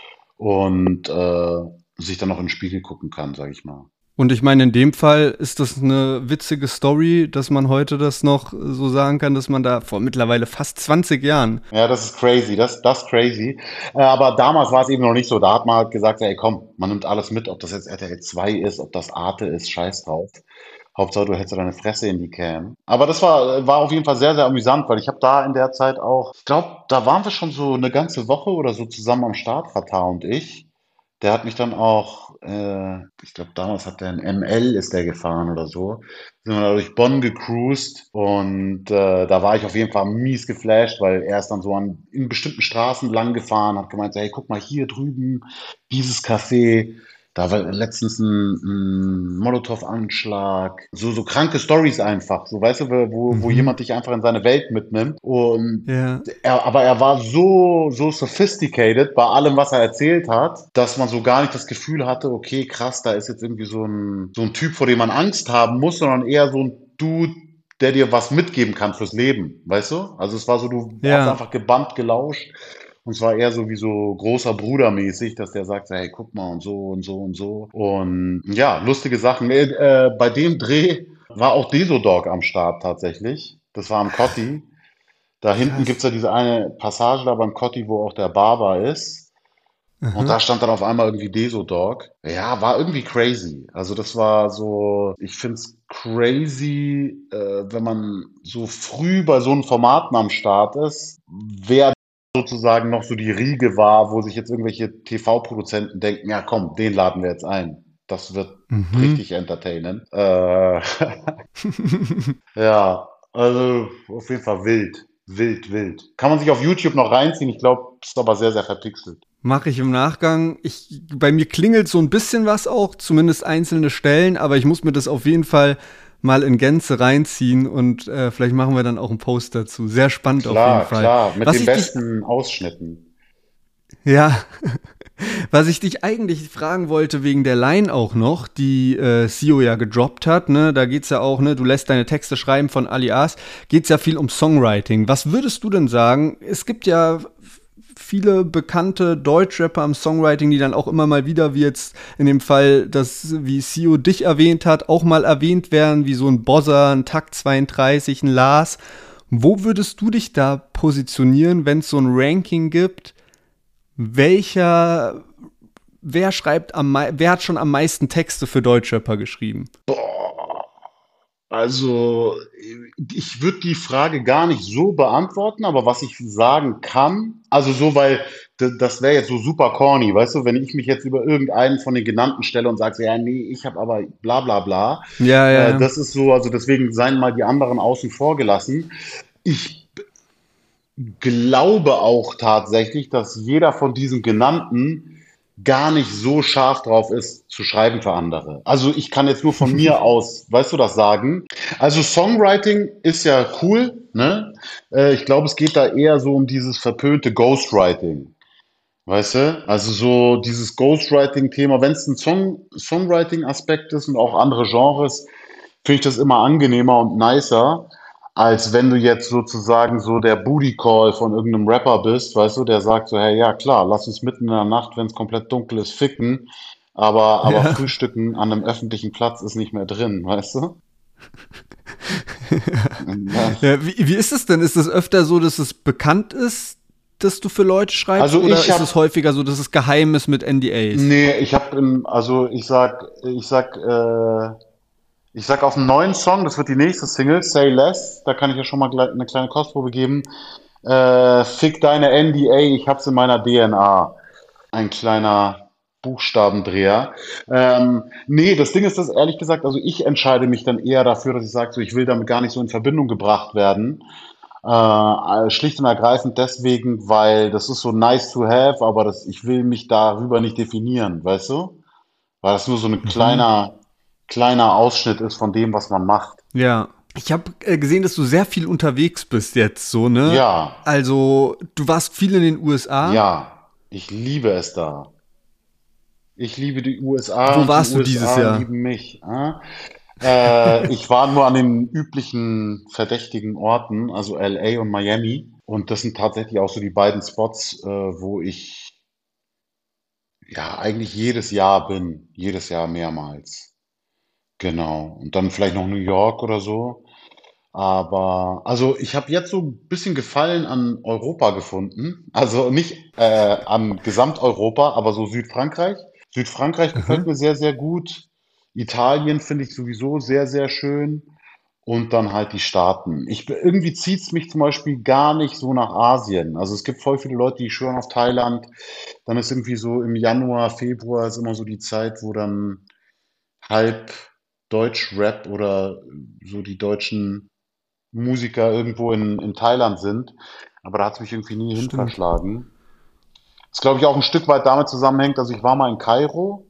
und sich dann noch in den Spiegel gucken kann, sage ich mal. Und ich meine, in dem Fall ist das eine witzige Story, dass man heute das noch so sagen kann, dass man da vor mittlerweile fast 20 Jahren. Ja, das ist crazy, das ist crazy. Aber damals war es eben noch nicht so. Da hat man halt gesagt, ey komm, man nimmt alles mit, ob das jetzt RTL 2 ist, ob das Arte ist, scheiß drauf. Hauptsache, du hältst deine Fresse in die Cam. Aber das war auf jeden Fall sehr, sehr amüsant, weil ich habe da in der Zeit auch, ich glaube, da waren wir schon so eine ganze Woche oder so zusammen am Start, Katar und ich. Der hat mich dann auch, ich glaube, damals hat der ein ML ist der gefahren oder so. Sind wir da durch Bonn gecruised und da war ich auf jeden Fall mies geflasht, weil er ist dann so in bestimmten Straßen lang gefahren, hat gemeint, so, hey, guck mal hier drüben, dieses Café. Da war letztens ein Molotow-Anschlag. So kranke Stories einfach. So, weißt du, wo jemand dich einfach in seine Welt mitnimmt. Und Ja. aber er war so sophisticated bei allem, was er erzählt hat, dass man so gar nicht das Gefühl hatte, okay, krass, da ist jetzt irgendwie so ein Typ, vor dem man Angst haben muss, sondern eher so ein Dude, der dir was mitgeben kann fürs Leben, weißt du? Also es war so, du hast Ja. einfach gebannt gelauscht und es war eher so wie so großer Bruder mäßig, dass der sagt, so, hey, guck mal und so und so und so. Und ja, lustige Sachen. Bei dem Dreh war auch Desodog am Start tatsächlich. Das war am Kotti. Da hinten Krass. gibt's ja diese eine Passage da beim Kotti, wo auch der Barber ist. Und Aha. da stand dann auf einmal irgendwie Desodog. Ja, war irgendwie crazy. Also das war so, ich find's crazy, wenn man so früh bei so einem Formaten am Start ist, wer sozusagen noch so die Riege war, wo sich jetzt irgendwelche TV-Produzenten denken, ja komm, den laden wir jetzt ein. Das wird Mhm. richtig entertainend. Ja, also auf jeden Fall wild, wild, wild. Kann man sich auf YouTube noch reinziehen, ich glaube, ist aber sehr, sehr verpixelt. Mache ich im Nachgang. Bei mir klingelt so ein bisschen was auch, zumindest einzelne Stellen, aber ich muss mir das auf jeden Fall mal in Gänze reinziehen und vielleicht machen wir dann auch einen Post dazu. Sehr spannend auf jeden Klar, Fall. klar, mit Was den ich dich, besten Ausschnitten. ja, was ich dich eigentlich fragen wollte wegen der Line auch noch, die Sio ja gedroppt hat, ne, da geht's ja auch, ne, du lässt deine Texte schreiben von Alias, geht's ja viel um Songwriting. Was würdest du denn sagen? Es gibt ja viele bekannte Deutschrapper am Songwriting, die dann auch immer mal wieder, wie jetzt in dem Fall, dass, wie Sio dich erwähnt hat, auch mal erwähnt werden, wie so ein Bozza, ein Takt 32, ein Lars. Wo würdest du dich da positionieren, wenn es so ein Ranking gibt? Welcher, wer hat schon am meisten Texte für Deutschrapper geschrieben? Also, ich würde die Frage gar nicht so beantworten, aber was ich sagen kann, also so, weil das wäre jetzt so super corny, weißt du, wenn ich mich jetzt über irgendeinen von den genannten stelle und sage, so, ja, nee, ich habe aber bla bla bla, Ja, ja. das ist so, also deswegen seien mal die anderen außen vor gelassen. Ich glaube auch tatsächlich, dass jeder von diesen genannten gar nicht so scharf drauf ist, zu schreiben für andere. Also ich kann jetzt nur von mir aus, weißt du, das sagen. Also Songwriting ist ja cool, ne? Ich glaube, es geht da eher so um dieses verpönte Ghostwriting. Weißt du? Also so dieses Ghostwriting-Thema, wenn es ein Songwriting-Aspekt ist und auch andere Genres, finde ich das immer angenehmer und nicer, als wenn du jetzt sozusagen so der Booty Call von irgendeinem Rapper bist, weißt du, der sagt so, hey, ja klar, lass uns mitten in der Nacht, wenn es komplett dunkel ist, ficken, aber Ja. Frühstücken an einem öffentlichen Platz ist nicht mehr drin, weißt du? Ja. Ja, wie ist es denn? Ist es öfter so, dass es bekannt ist, dass du für Leute schreibst? Also Oder ich ist es habe, häufiger so, dass es geheim ist mit NDAs? nee, ich habe, also ich sag auf einen neuen Song, das wird die nächste Single, Say Less, da kann ich ja schon mal gleich eine kleine Kostprobe geben. Fick deine NDA, ich hab's in meiner DNA. Ein kleiner Buchstabendreher. Nee, das Ding ist das ehrlich gesagt, also ich entscheide mich dann eher dafür, dass ich sage, so, ich will damit gar nicht so in Verbindung gebracht werden. Schlicht und ergreifend deswegen, weil das ist so nice to have, aber ich will mich darüber nicht definieren, weißt du? Weil das nur so ein Mhm. kleiner Ausschnitt ist von dem, was man macht. Ja. Ich habe gesehen, dass du sehr viel unterwegs bist jetzt so, ne? Ja, Also, du warst viel in den USA. ja, ich liebe es da. Ich liebe die USA Wo und die warst du dieses USA Jahr? lieben mich. Ich war nur an den üblichen verdächtigen Orten, also LA und Miami. Und das sind tatsächlich auch so die beiden Spots, wo ich ja eigentlich jedes Jahr bin, jedes Jahr mehrmals. Genau. Und dann vielleicht noch New York oder so. Aber also ich habe jetzt so ein bisschen Gefallen an Europa gefunden. Also nicht an Gesamteuropa, aber so Südfrankreich. Südfrankreich gefällt Mhm. mir sehr, sehr gut. Italien finde ich sowieso sehr, sehr schön. Und dann halt die Staaten. Irgendwie zieht es mich zum Beispiel gar nicht so nach Asien. Also es gibt voll viele Leute, die schwören auf Thailand. Dann ist irgendwie so im Januar, Februar ist immer so die Zeit, wo dann halb Deutsch-Rap oder so die deutschen Musiker irgendwo in Thailand sind. Aber da hat es mich irgendwie nie hin Stimmt. verschlagen. Das glaube ich auch ein Stück weit damit zusammenhängt, also ich war mal in Kairo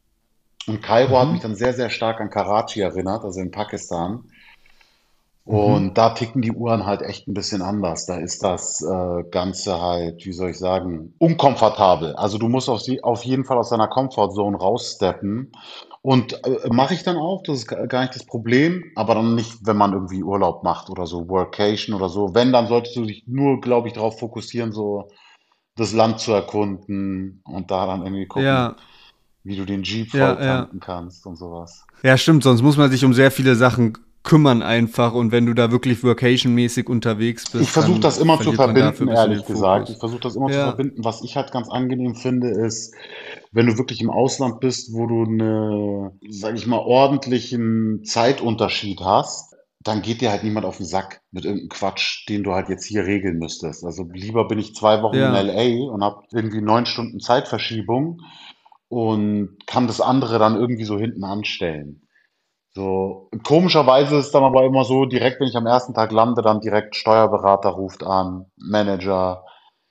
und Kairo hat mich Mhm. dann sehr, sehr stark an Karachi erinnert, also in Pakistan. Mhm. Und da ticken die Uhren halt echt ein bisschen anders. Da ist das Ganze halt, wie soll ich sagen, unkomfortabel. Also du musst auf jeden Fall aus deiner Comfortzone raussteppen. Und mache ich dann auch, das ist gar nicht das Problem, aber dann nicht, wenn man irgendwie Urlaub macht oder so, Workation oder so. Wenn, dann solltest du dich nur, glaube ich, darauf fokussieren, so das Land zu erkunden und da dann irgendwie gucken, Ja, wie du den Jeep voll ja. tanken kannst und sowas. Ja, stimmt, sonst muss man sich um sehr viele Sachen kümmern einfach und wenn du da wirklich Vacation-mäßig unterwegs Ich bist, versuche dann das immer zu verliert man dafür verbinden, ein bisschen den ehrlich gesagt. Ich Fokus. versuche das immer zu Ja, verbinden. Was ich halt ganz angenehm finde, ist, wenn du wirklich im Ausland bist, wo du eine, sag ich mal, ordentlichen Zeitunterschied hast, dann geht dir halt niemand auf den Sack mit irgendeinem Quatsch, den du halt jetzt hier regeln müsstest. Also lieber bin ich 2 Wochen in ja. LA und habe irgendwie 9 Stunden Zeitverschiebung und kann das andere dann irgendwie so hinten anstellen. So, komischerweise ist es dann aber immer so, direkt wenn ich am ersten Tag lande, dann direkt Steuerberater ruft an, Manager,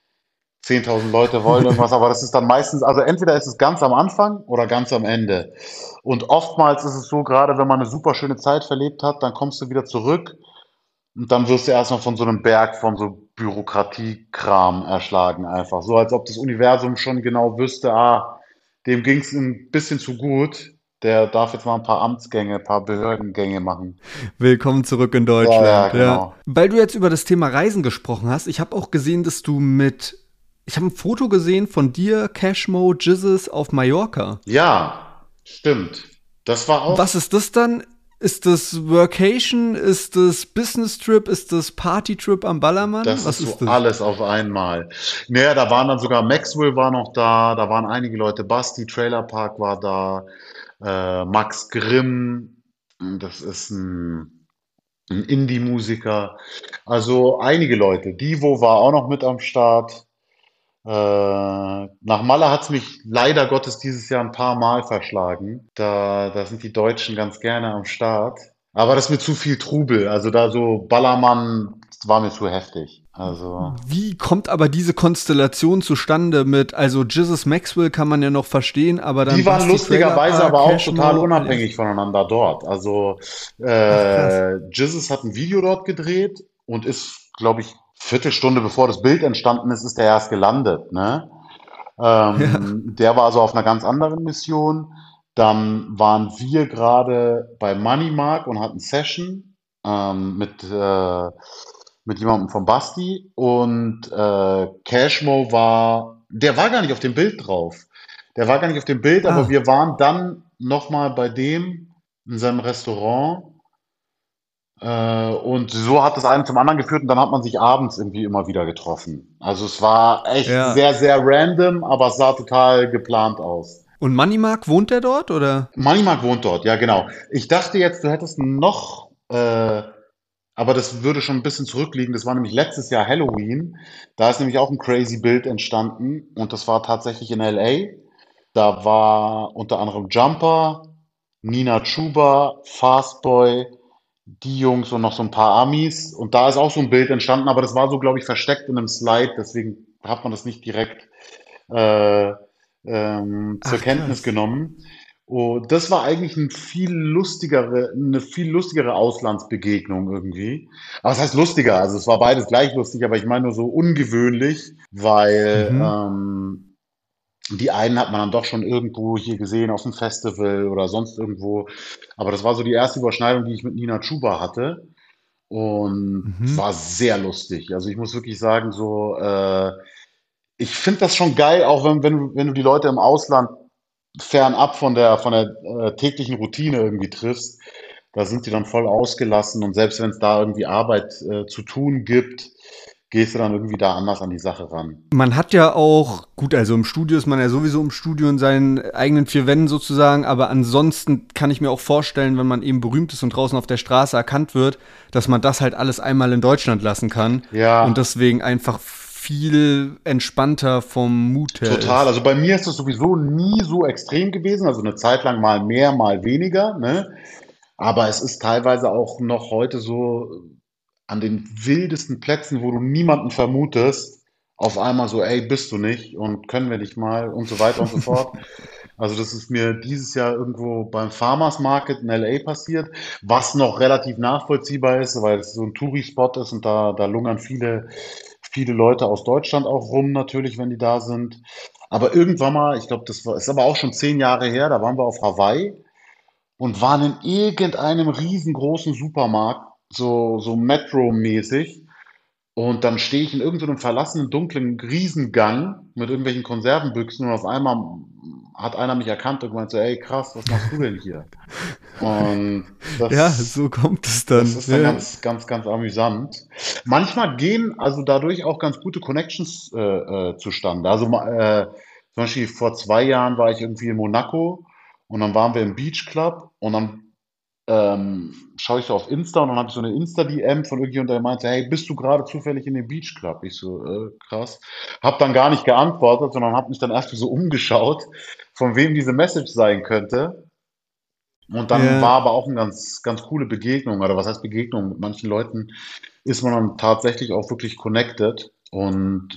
10.000 Leute wollen irgendwas, aber das ist dann meistens, also entweder ist es ganz am Anfang oder ganz am Ende. Und oftmals ist es so, gerade wenn man eine super schöne Zeit verlebt hat, dann kommst du wieder zurück und dann wirst du erstmal von so einem Berg von so Bürokratiekram erschlagen einfach. So als ob das Universum schon genau wüsste, dem ging es ein bisschen zu gut. Der darf jetzt mal ein paar Amtsgänge, ein paar Behördengänge machen. Willkommen zurück in Ja, ja, Deutschland, ja. genau. Weil du jetzt über das Thema Reisen gesprochen hast, ich habe auch gesehen, dass du ich habe ein Foto gesehen von dir, Cashmo, Jizzes auf Mallorca. Ja, stimmt. Das war Was auch. ist das dann? Ist das Workation? Ist das Business Trip? Ist das Party Trip am Ballermann? Das Was ist ist so das? alles auf einmal. Naja, da waren dann sogar Maxwell war noch da waren einige Leute, Basti Trailer Park war da, Max Grimm, das ist ein Indie-Musiker. Also einige Leute. Divo war auch noch mit am Start. Nach Malle hat es mich leider Gottes dieses Jahr ein paar Mal verschlagen. Da sind die Deutschen ganz gerne am Start. Aber das ist mir zu viel Trubel. Also da so Ballermann, das war mir zu heftig. Also, Wie kommt aber diese Konstellation zustande mit, also Jesus Maxwell kann man ja noch verstehen, aber dann die waren Basti Trailer lustigerweise Park, aber auch total Cashmore, alias. unabhängig voneinander dort. Also, Ach krass. Jesus hat ein Video dort gedreht und ist, glaube ich, Viertelstunde bevor das Bild entstanden ist, ist er erst gelandet, ne? Ja. Der war also auf einer ganz anderen Mission. Dann waren wir gerade bei Money Mark und hatten Session mit jemandem von Basti und Cashmo der war gar nicht auf dem Bild drauf. Der war gar nicht auf dem Bild, aber Ah, wir waren dann nochmal bei dem in seinem Restaurant und so hat das eine zum anderen geführt und dann hat man sich abends irgendwie immer wieder getroffen. Also es war echt ja. sehr, sehr random, aber es sah total geplant aus. Und Moneymark, wohnt der dort, oder? Mannimark wohnt dort, ja genau. Ich dachte jetzt, du hättest noch, aber das würde schon ein bisschen zurückliegen. Das war nämlich letztes Jahr Halloween. Da ist nämlich auch ein crazy Bild entstanden und das war tatsächlich in LA. Da war unter anderem Jumper, Nina Chuba, Fastboy, die Jungs und noch so ein paar Amis. Und da ist auch so ein Bild entstanden, aber das war so, glaube ich, versteckt in einem Slide. Deswegen hat man das nicht direkt äh, zur Ach Kenntnis krass. genommen. Und das war eigentlich eine viel lustigere Auslandsbegegnung irgendwie. Aber es heißt lustiger, also es war beides gleich lustig, aber ich meine nur so ungewöhnlich, weil Mhm. die einen hat man dann doch schon irgendwo hier gesehen auf dem Festival oder sonst irgendwo. Aber das war so die erste Überschneidung, die ich mit Nina Chuba hatte. Und es Mhm. war sehr lustig. Also ich muss wirklich sagen, ich finde das schon geil, auch wenn du die Leute im Ausland fernab von der täglichen Routine irgendwie triffst. Da sind die dann voll ausgelassen und selbst wenn es da irgendwie Arbeit zu tun gibt, gehst du dann irgendwie da anders an die Sache ran. Man hat ja auch, gut, also im Studio ist man ja sowieso im Studio in seinen eigenen vier Wänden sozusagen, aber ansonsten kann ich mir auch vorstellen, wenn man eben berühmt ist und draußen auf der Straße erkannt wird, dass man das halt alles einmal in Deutschland lassen kann und Ja, deswegen einfach viel entspannter vom Mut her total. ist. Also bei mir ist das sowieso nie so extrem gewesen. Also eine Zeit lang mal mehr, mal weniger, ne? Aber es ist teilweise auch noch heute so an den wildesten Plätzen, wo du niemanden vermutest, auf einmal so, ey, bist du nicht und können wir dich mal und so weiter und so fort. Also das ist mir dieses Jahr irgendwo beim Farmers Market in LA passiert, was noch relativ nachvollziehbar ist, weil es so ein Touri-Spot ist und da lungern viele Leute aus Deutschland auch rum, natürlich, wenn die da sind. Aber irgendwann mal, ich glaube, ist aber auch schon 10 Jahre her, da waren wir auf Hawaii und waren in irgendeinem riesengroßen Supermarkt, so Metro-mäßig. Und dann stehe ich in irgendeinem verlassenen, dunklen Riesengang mit irgendwelchen Konservenbüchsen und auf einmal hat einer mich erkannt und gemeint so, ey krass, was machst du denn hier? Und Ja, so kommt es das dann. ist dann Ja, ganz, ganz, ganz amüsant. Manchmal gehen also dadurch auch ganz gute Connections zustande. Zum Beispiel vor 2 Jahren war ich irgendwie in Monaco und dann waren wir im Beach Club und dann schaue ich so auf Insta und dann habe ich so eine Insta-DM von irgendjemandem, der meinte, hey, bist du gerade zufällig in dem Beach Club? Ich so, krass. Hab dann gar nicht geantwortet, sondern habe mich dann erst so umgeschaut, von wem diese Message sein könnte. Und dann war ja. aber auch eine ganz, ganz coole Begegnung, oder was heißt Begegnung? Mit manchen Leuten ist man dann tatsächlich auch wirklich connected und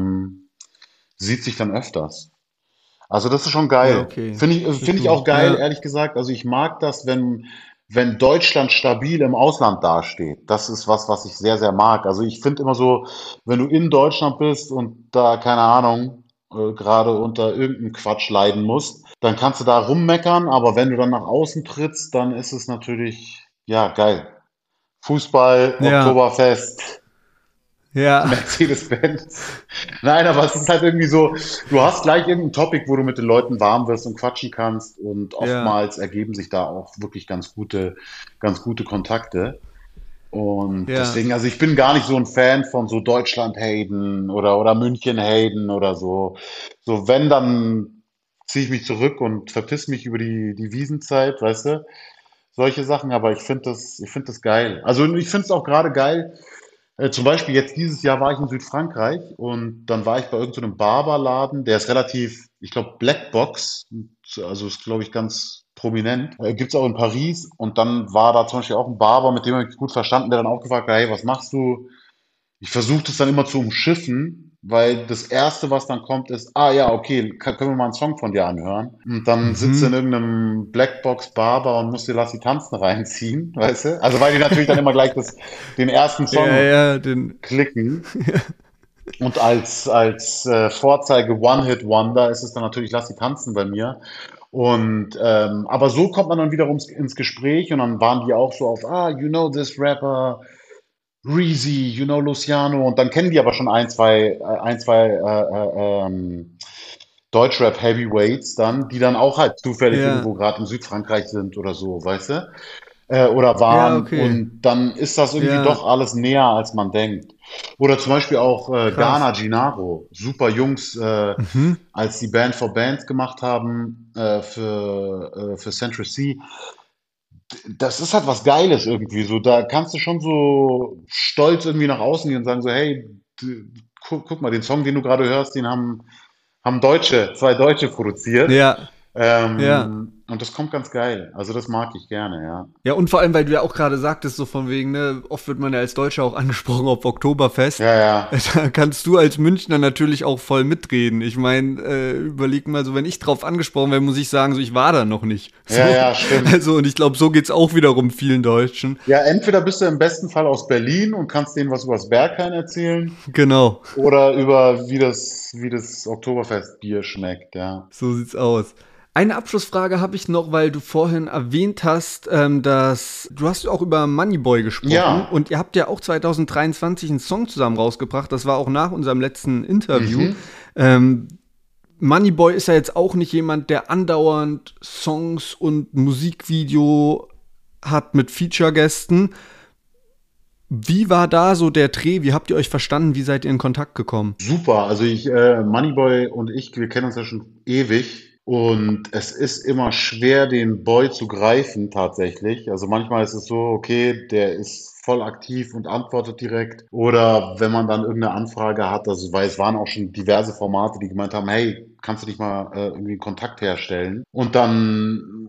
sieht sich dann öfters. Also das ist schon Ja, geil. okay. Finde ich Super. auch geil, Ja. ehrlich gesagt. Also ich mag das, wenn Deutschland stabil im Ausland dasteht. Das ist was, was ich sehr, sehr mag. Also ich finde immer so, wenn du in Deutschland bist und da, keine Ahnung, gerade unter irgendeinem Quatsch leiden musst, dann kannst du da rummeckern, aber wenn du dann nach außen trittst, dann ist es natürlich, ja, geil. Fußball, Ja. Oktoberfest, Ja. Mercedes-Benz. Nein, aber es ist halt irgendwie so, du hast gleich irgendein Topic, wo du mit den Leuten warm wirst und quatschen kannst und Ja. oftmals ergeben sich da auch wirklich ganz gute Kontakte. Und Ja. deswegen, also ich bin gar nicht so ein Fan von so Deutschland-Hayden oder München-Hayden oder so. So, wenn, dann ziehe ich mich zurück und verpiss mich über die Wiesenzeit, weißt du? Solche Sachen, aber ich finde das geil. Also ich finde es auch gerade geil, zum Beispiel jetzt dieses Jahr war ich in Südfrankreich und dann war ich bei irgendeinem so Barberladen, der ist relativ, ich glaube, Blackbox, also ist, glaube ich, ganz prominent. Gibt es auch in Paris und dann war da zum Beispiel auch ein Barber, mit dem habe ich mich gut verstanden, der dann auch gefragt hat, hey, was machst du? Ich versuche das dann immer zu umschiffen, weil das Erste, was dann kommt, ist, ah ja, okay, können wir mal einen Song von dir anhören? Und dann sitzt du in Mhm. irgendeinem Blackbox-Barber und musst dir Lass sie tanzen reinziehen, weißt du? Also weil die natürlich dann immer gleich den ersten Ja, Song ja, den. klicken. Und als Vorzeige One-Hit-Wonder ist es dann natürlich Lass sie tanzen bei mir. Und aber so kommt man dann wiederum ins Gespräch und dann waren die auch so auf, ah, you know this rapper, Reezy, you know Luciano und dann kennen die aber schon Deutschrap Heavyweights dann, die dann auch halt zufällig Ja, irgendwo gerade in Südfrankreich sind oder so, weißt du? Oder ja, waren okay. und dann ist das irgendwie Ja, doch alles näher, als man denkt. Oder zum Beispiel auch krass. Ghana Gennaro, super Jungs, Mhm. als die Band for Bands gemacht haben für Central C, das ist halt was Geiles irgendwie. So, da kannst du schon so stolz irgendwie nach außen gehen und sagen so, hey, guck mal, den Song, den du gerade hörst, haben zwei Deutsche produziert. Ja, ja. Und das kommt ganz geil. Also das mag ich gerne, ja. Ja, und vor allem, weil du ja auch gerade sagtest, so von wegen, ne, oft wird man ja als Deutscher auch angesprochen auf Oktoberfest. Ja, ja. Da kannst du als Münchner natürlich auch voll mitreden. Ich meine, überleg mal so, wenn ich drauf angesprochen werde, muss ich sagen, so, ich war da noch nicht. So, Ja, ja, stimmt. also, und ich glaube, so geht's auch wiederum vielen Deutschen. Ja, entweder bist du im besten Fall aus Berlin und kannst denen was über das Berghain erzählen Genau, oder über wie das Oktoberfestbier schmeckt, ja. so sieht's aus. Eine Abschlussfrage habe ich noch, weil du vorhin erwähnt hast, dass du hast auch über Moneyboy gesprochen Ja. und ihr habt ja auch 2023 einen Song zusammen rausgebracht. Das war auch nach unserem letzten Interview. Mhm. Ähm, Moneyboy ist ja jetzt auch nicht jemand, der andauernd Songs und Musikvideo hat mit Feature-Gästen. Wie war da so der Dreh? Wie habt ihr euch verstanden? Wie seid ihr in Kontakt gekommen? Super, also Moneyboy und ich, wir kennen uns ja schon ewig und es ist immer schwer, den Boy zu greifen tatsächlich. Also manchmal ist es so, okay, der ist voll aktiv und antwortet direkt. Oder wenn man dann irgendeine Anfrage hat, also weil es waren auch schon diverse Formate, die gemeint haben, hey, kannst du nicht mal irgendwie einen Kontakt herstellen? Und dann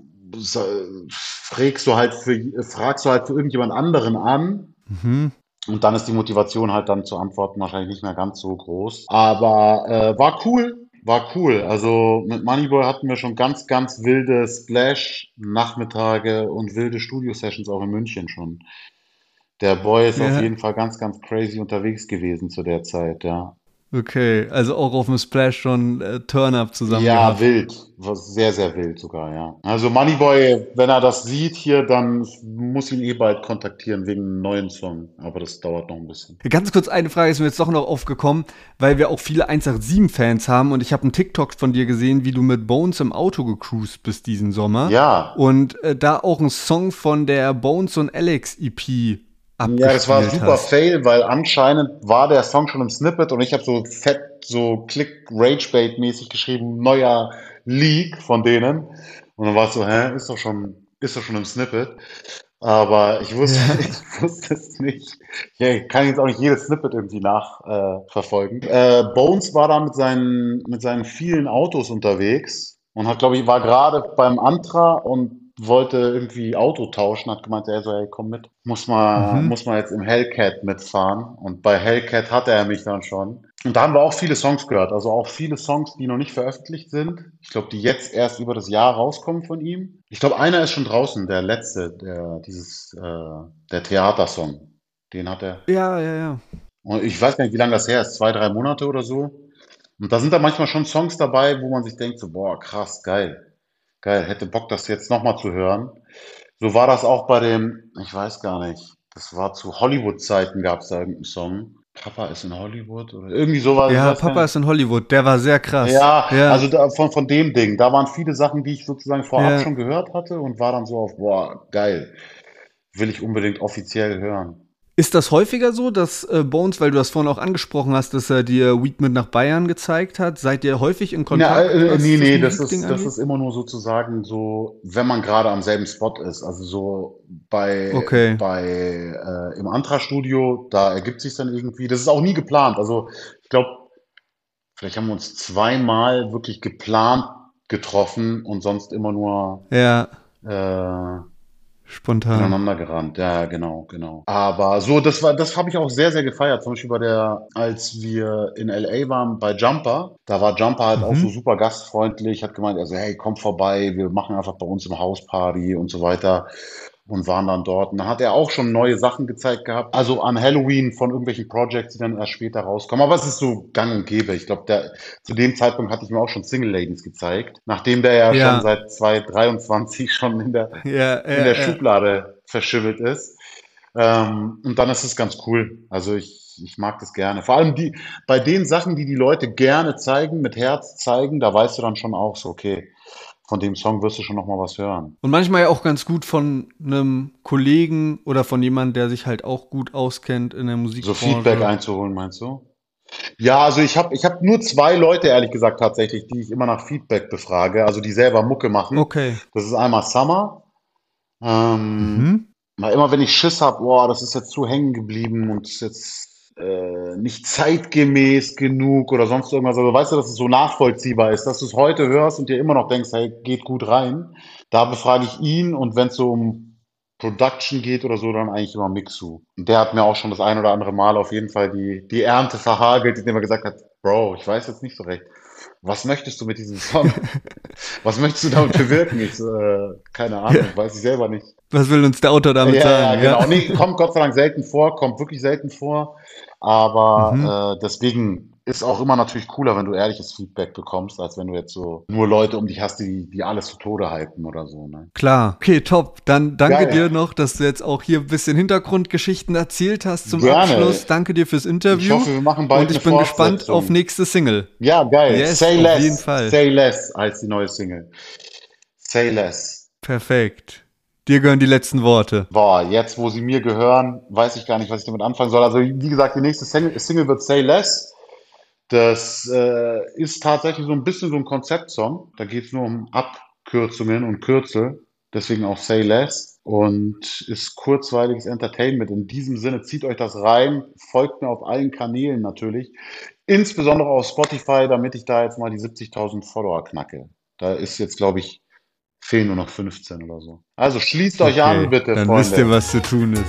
fragst du halt für irgendjemand anderen an. Mhm. Und dann ist die Motivation halt dann zu antworten wahrscheinlich nicht mehr ganz so groß. Aber war cool, war cool. Also mit Moneyboy hatten wir schon ganz, ganz wilde Splash-Nachmittage und wilde Studio-Sessions auch in München schon. Der Boy ist auf Ja, jeden Fall ganz, ganz crazy unterwegs gewesen zu der Zeit, ja. okay. Also auch auf dem Splash schon Turn-Up zusammen Ja, gehabt. wild. War sehr, sehr wild sogar, ja. Also Moneyboy, wenn er das sieht hier, dann muss ihn eh bald kontaktieren wegen einem neuen Song. Aber das dauert noch ein bisschen. Ganz kurz eine Frage ist mir jetzt doch noch aufgekommen, weil wir auch viele 187-Fans haben und ich habe einen TikTok von dir gesehen, wie du mit Bones im Auto gecruised bist diesen Sommer Ja, und da auch einen Song von der Bones und Alex EP ja, das war abgespielt super hast. fail, weil anscheinend war der Song schon im Snippet und ich habe so fett, so Click-Rage-Bait-mäßig geschrieben, neuer Leak von denen. Und dann war es so, hä, ist doch schon im Snippet. Aber ich wusste, Ja. ich wusste es nicht. Ich kann jetzt auch nicht jedes Snippet irgendwie nachverfolgen. Bones war da mit seinen vielen Autos unterwegs und hat, glaube ich, war gerade beim Antra und wollte irgendwie Auto tauschen, hat gemeint, er so, hey, komm mit, Mhm. muss man jetzt im Hellcat mitfahren. Und bei Hellcat hatte er mich dann schon. Und da haben wir auch viele Songs gehört, also auch viele Songs, die noch nicht veröffentlicht sind. Ich glaube, die jetzt erst über das Jahr rauskommen von ihm. Ich glaube, einer ist schon draußen, der letzte, der Theatersong. Den hat er. Ja, ja, ja. Und ich weiß gar nicht, wie lange das her ist, 2, 3 Monate oder so. Und da sind da manchmal schon Songs dabei, wo man sich denkt, so, boah, krass, geil. Geil, hätte Bock, das jetzt nochmal zu hören. So war das auch bei dem, ich weiß gar nicht, das war zu Hollywood-Zeiten, gab es da irgendeinen Song. Papa ist in Hollywood oder irgendwie sowas, ich Ja, weiß gar Papa nicht. ist in Hollywood, der war sehr krass. Ja, also Ja, von dem Ding, da waren viele Sachen, die ich sozusagen vorab ja. schon gehört hatte und war dann so auf, boah, geil, will ich unbedingt offiziell hören. Ist das häufiger so, dass Bones, weil du das vorhin auch angesprochen hast, dass er dir Weed mit nach Bayern gezeigt hat? Seid ihr häufig in Ja, Kontakt, was nee, das nee, das Musikding ist, das angeht? ist immer nur sozusagen so, wenn man gerade am selben Spot ist. Also so Okay. im Antra-Studio, da ergibt sich dann irgendwie. Das ist auch nie geplant. Also ich glaube, vielleicht haben wir uns zweimal wirklich geplant getroffen und sonst immer nur Ja. äh, Spontan. Ineinander gerannt, ja, genau. Aber so, das habe ich auch sehr, sehr gefeiert. Zum Beispiel als wir in LA waren bei Jumper, da war Jumper halt auch so super gastfreundlich, hat gemeint, also hey, komm vorbei, wir machen einfach bei uns im Haus Party und so weiter. Und waren dann dort. Und dann hat er auch schon neue Sachen gezeigt gehabt. Also an Halloween von irgendwelchen Projects, die dann erst später rauskommen. Aber es ist so gang und gäbe. Ich glaube, zu dem Zeitpunkt hatte ich mir auch schon Single Ladies gezeigt. Nachdem der ja schon seit 2023 schon in der Schublade verschimmelt ist. Und dann ist es ganz cool. Also ich mag das gerne. Vor allem bei den Sachen, die Leute gerne zeigen, mit Herz zeigen, da weißt du dann schon auch so, okay, von dem Song wirst du schon noch mal was hören. Und manchmal ja auch ganz gut von einem Kollegen oder von jemandem, der sich halt auch gut auskennt in der Musikbranche. So Feedback einzuholen, meinst du? Ja, also ich hab nur 2 Leute, ehrlich gesagt, tatsächlich, die ich immer nach Feedback befrage, also die selber Mucke machen. Okay. Das ist einmal Summer. Weil immer wenn ich Schiss hab, boah, das ist jetzt zu hängen geblieben und ist jetzt nicht zeitgemäß genug oder sonst irgendwas. Also weißt du, dass es so nachvollziehbar ist, dass du es heute hörst und dir immer noch denkst, hey, geht gut rein. Da befrage ich ihn, und wenn es so um Production geht oder so, dann eigentlich immer Mixu. Und der hat mir auch schon das ein oder andere Mal auf jeden Fall die Ernte verhagelt, indem er gesagt hat, Bro, ich weiß jetzt nicht so recht. Was möchtest du mit diesem Song? Was möchtest du damit bewirken? Keine Ahnung, weiß ich selber nicht. Was will uns der Autor damit sagen? Ja, genau. Nee, kommt Gott sei Dank selten vor, kommt wirklich selten vor. Aber deswegen ist auch immer natürlich cooler, wenn du ehrliches Feedback bekommst, als wenn du jetzt so nur Leute um dich hast, die alles zu Tode hypen oder so. Ne? Klar. Okay, top. Dann danke Geil. dir noch, dass du jetzt auch hier ein bisschen Hintergrundgeschichten erzählt hast zum Gerne. Abschluss. Danke dir fürs Interview. Ich hoffe, wir machen bald Und ich eine bin gespannt Fortsetzung. auf nächste Single. Ja, geil. Yes, Say auf Less. jeden Fall. Say Less heißt die neue Single. Say Less. Perfekt. Dir gehören die letzten Worte. Boah, jetzt, wo sie mir gehören, weiß ich gar nicht, was ich damit anfangen soll. Also, wie gesagt, die nächste Single wird Say Less. Das ist tatsächlich so ein bisschen so ein Konzeptsong. Da geht es nur um Abkürzungen und Kürzel. Deswegen auch Say Less. Und ist kurzweiliges Entertainment. In diesem Sinne, zieht euch das rein. Folgt mir auf allen Kanälen natürlich. Insbesondere auf Spotify, damit ich da jetzt mal die 70.000 Follower knacke. Da ist jetzt, glaube ich, fehlen nur noch 15 oder so. Also schließt euch an, bitte, dann Freunde. wisst ihr, was zu tun ist.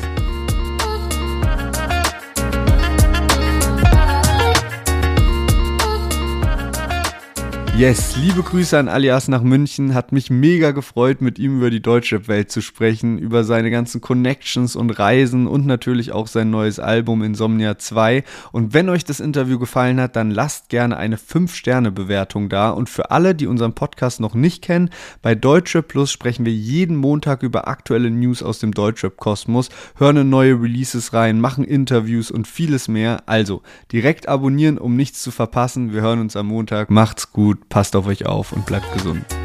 Yes, liebe Grüße an Alias nach München. Hat mich mega gefreut, mit ihm über die Deutschrap-Welt zu sprechen, über seine ganzen Connections und Reisen und natürlich auch sein neues Album Insomnia 2. Und wenn euch das Interview gefallen hat, dann lasst gerne eine 5-Sterne-Bewertung da. Und für alle, die unseren Podcast noch nicht kennen, bei Deutschrap Plus sprechen wir jeden Montag über aktuelle News aus dem Deutschrap-Kosmos, hören in neue Releases rein, machen Interviews und vieles mehr. Also direkt abonnieren, um nichts zu verpassen. Wir hören uns am Montag. Macht's gut. Passt auf euch auf und bleibt gesund.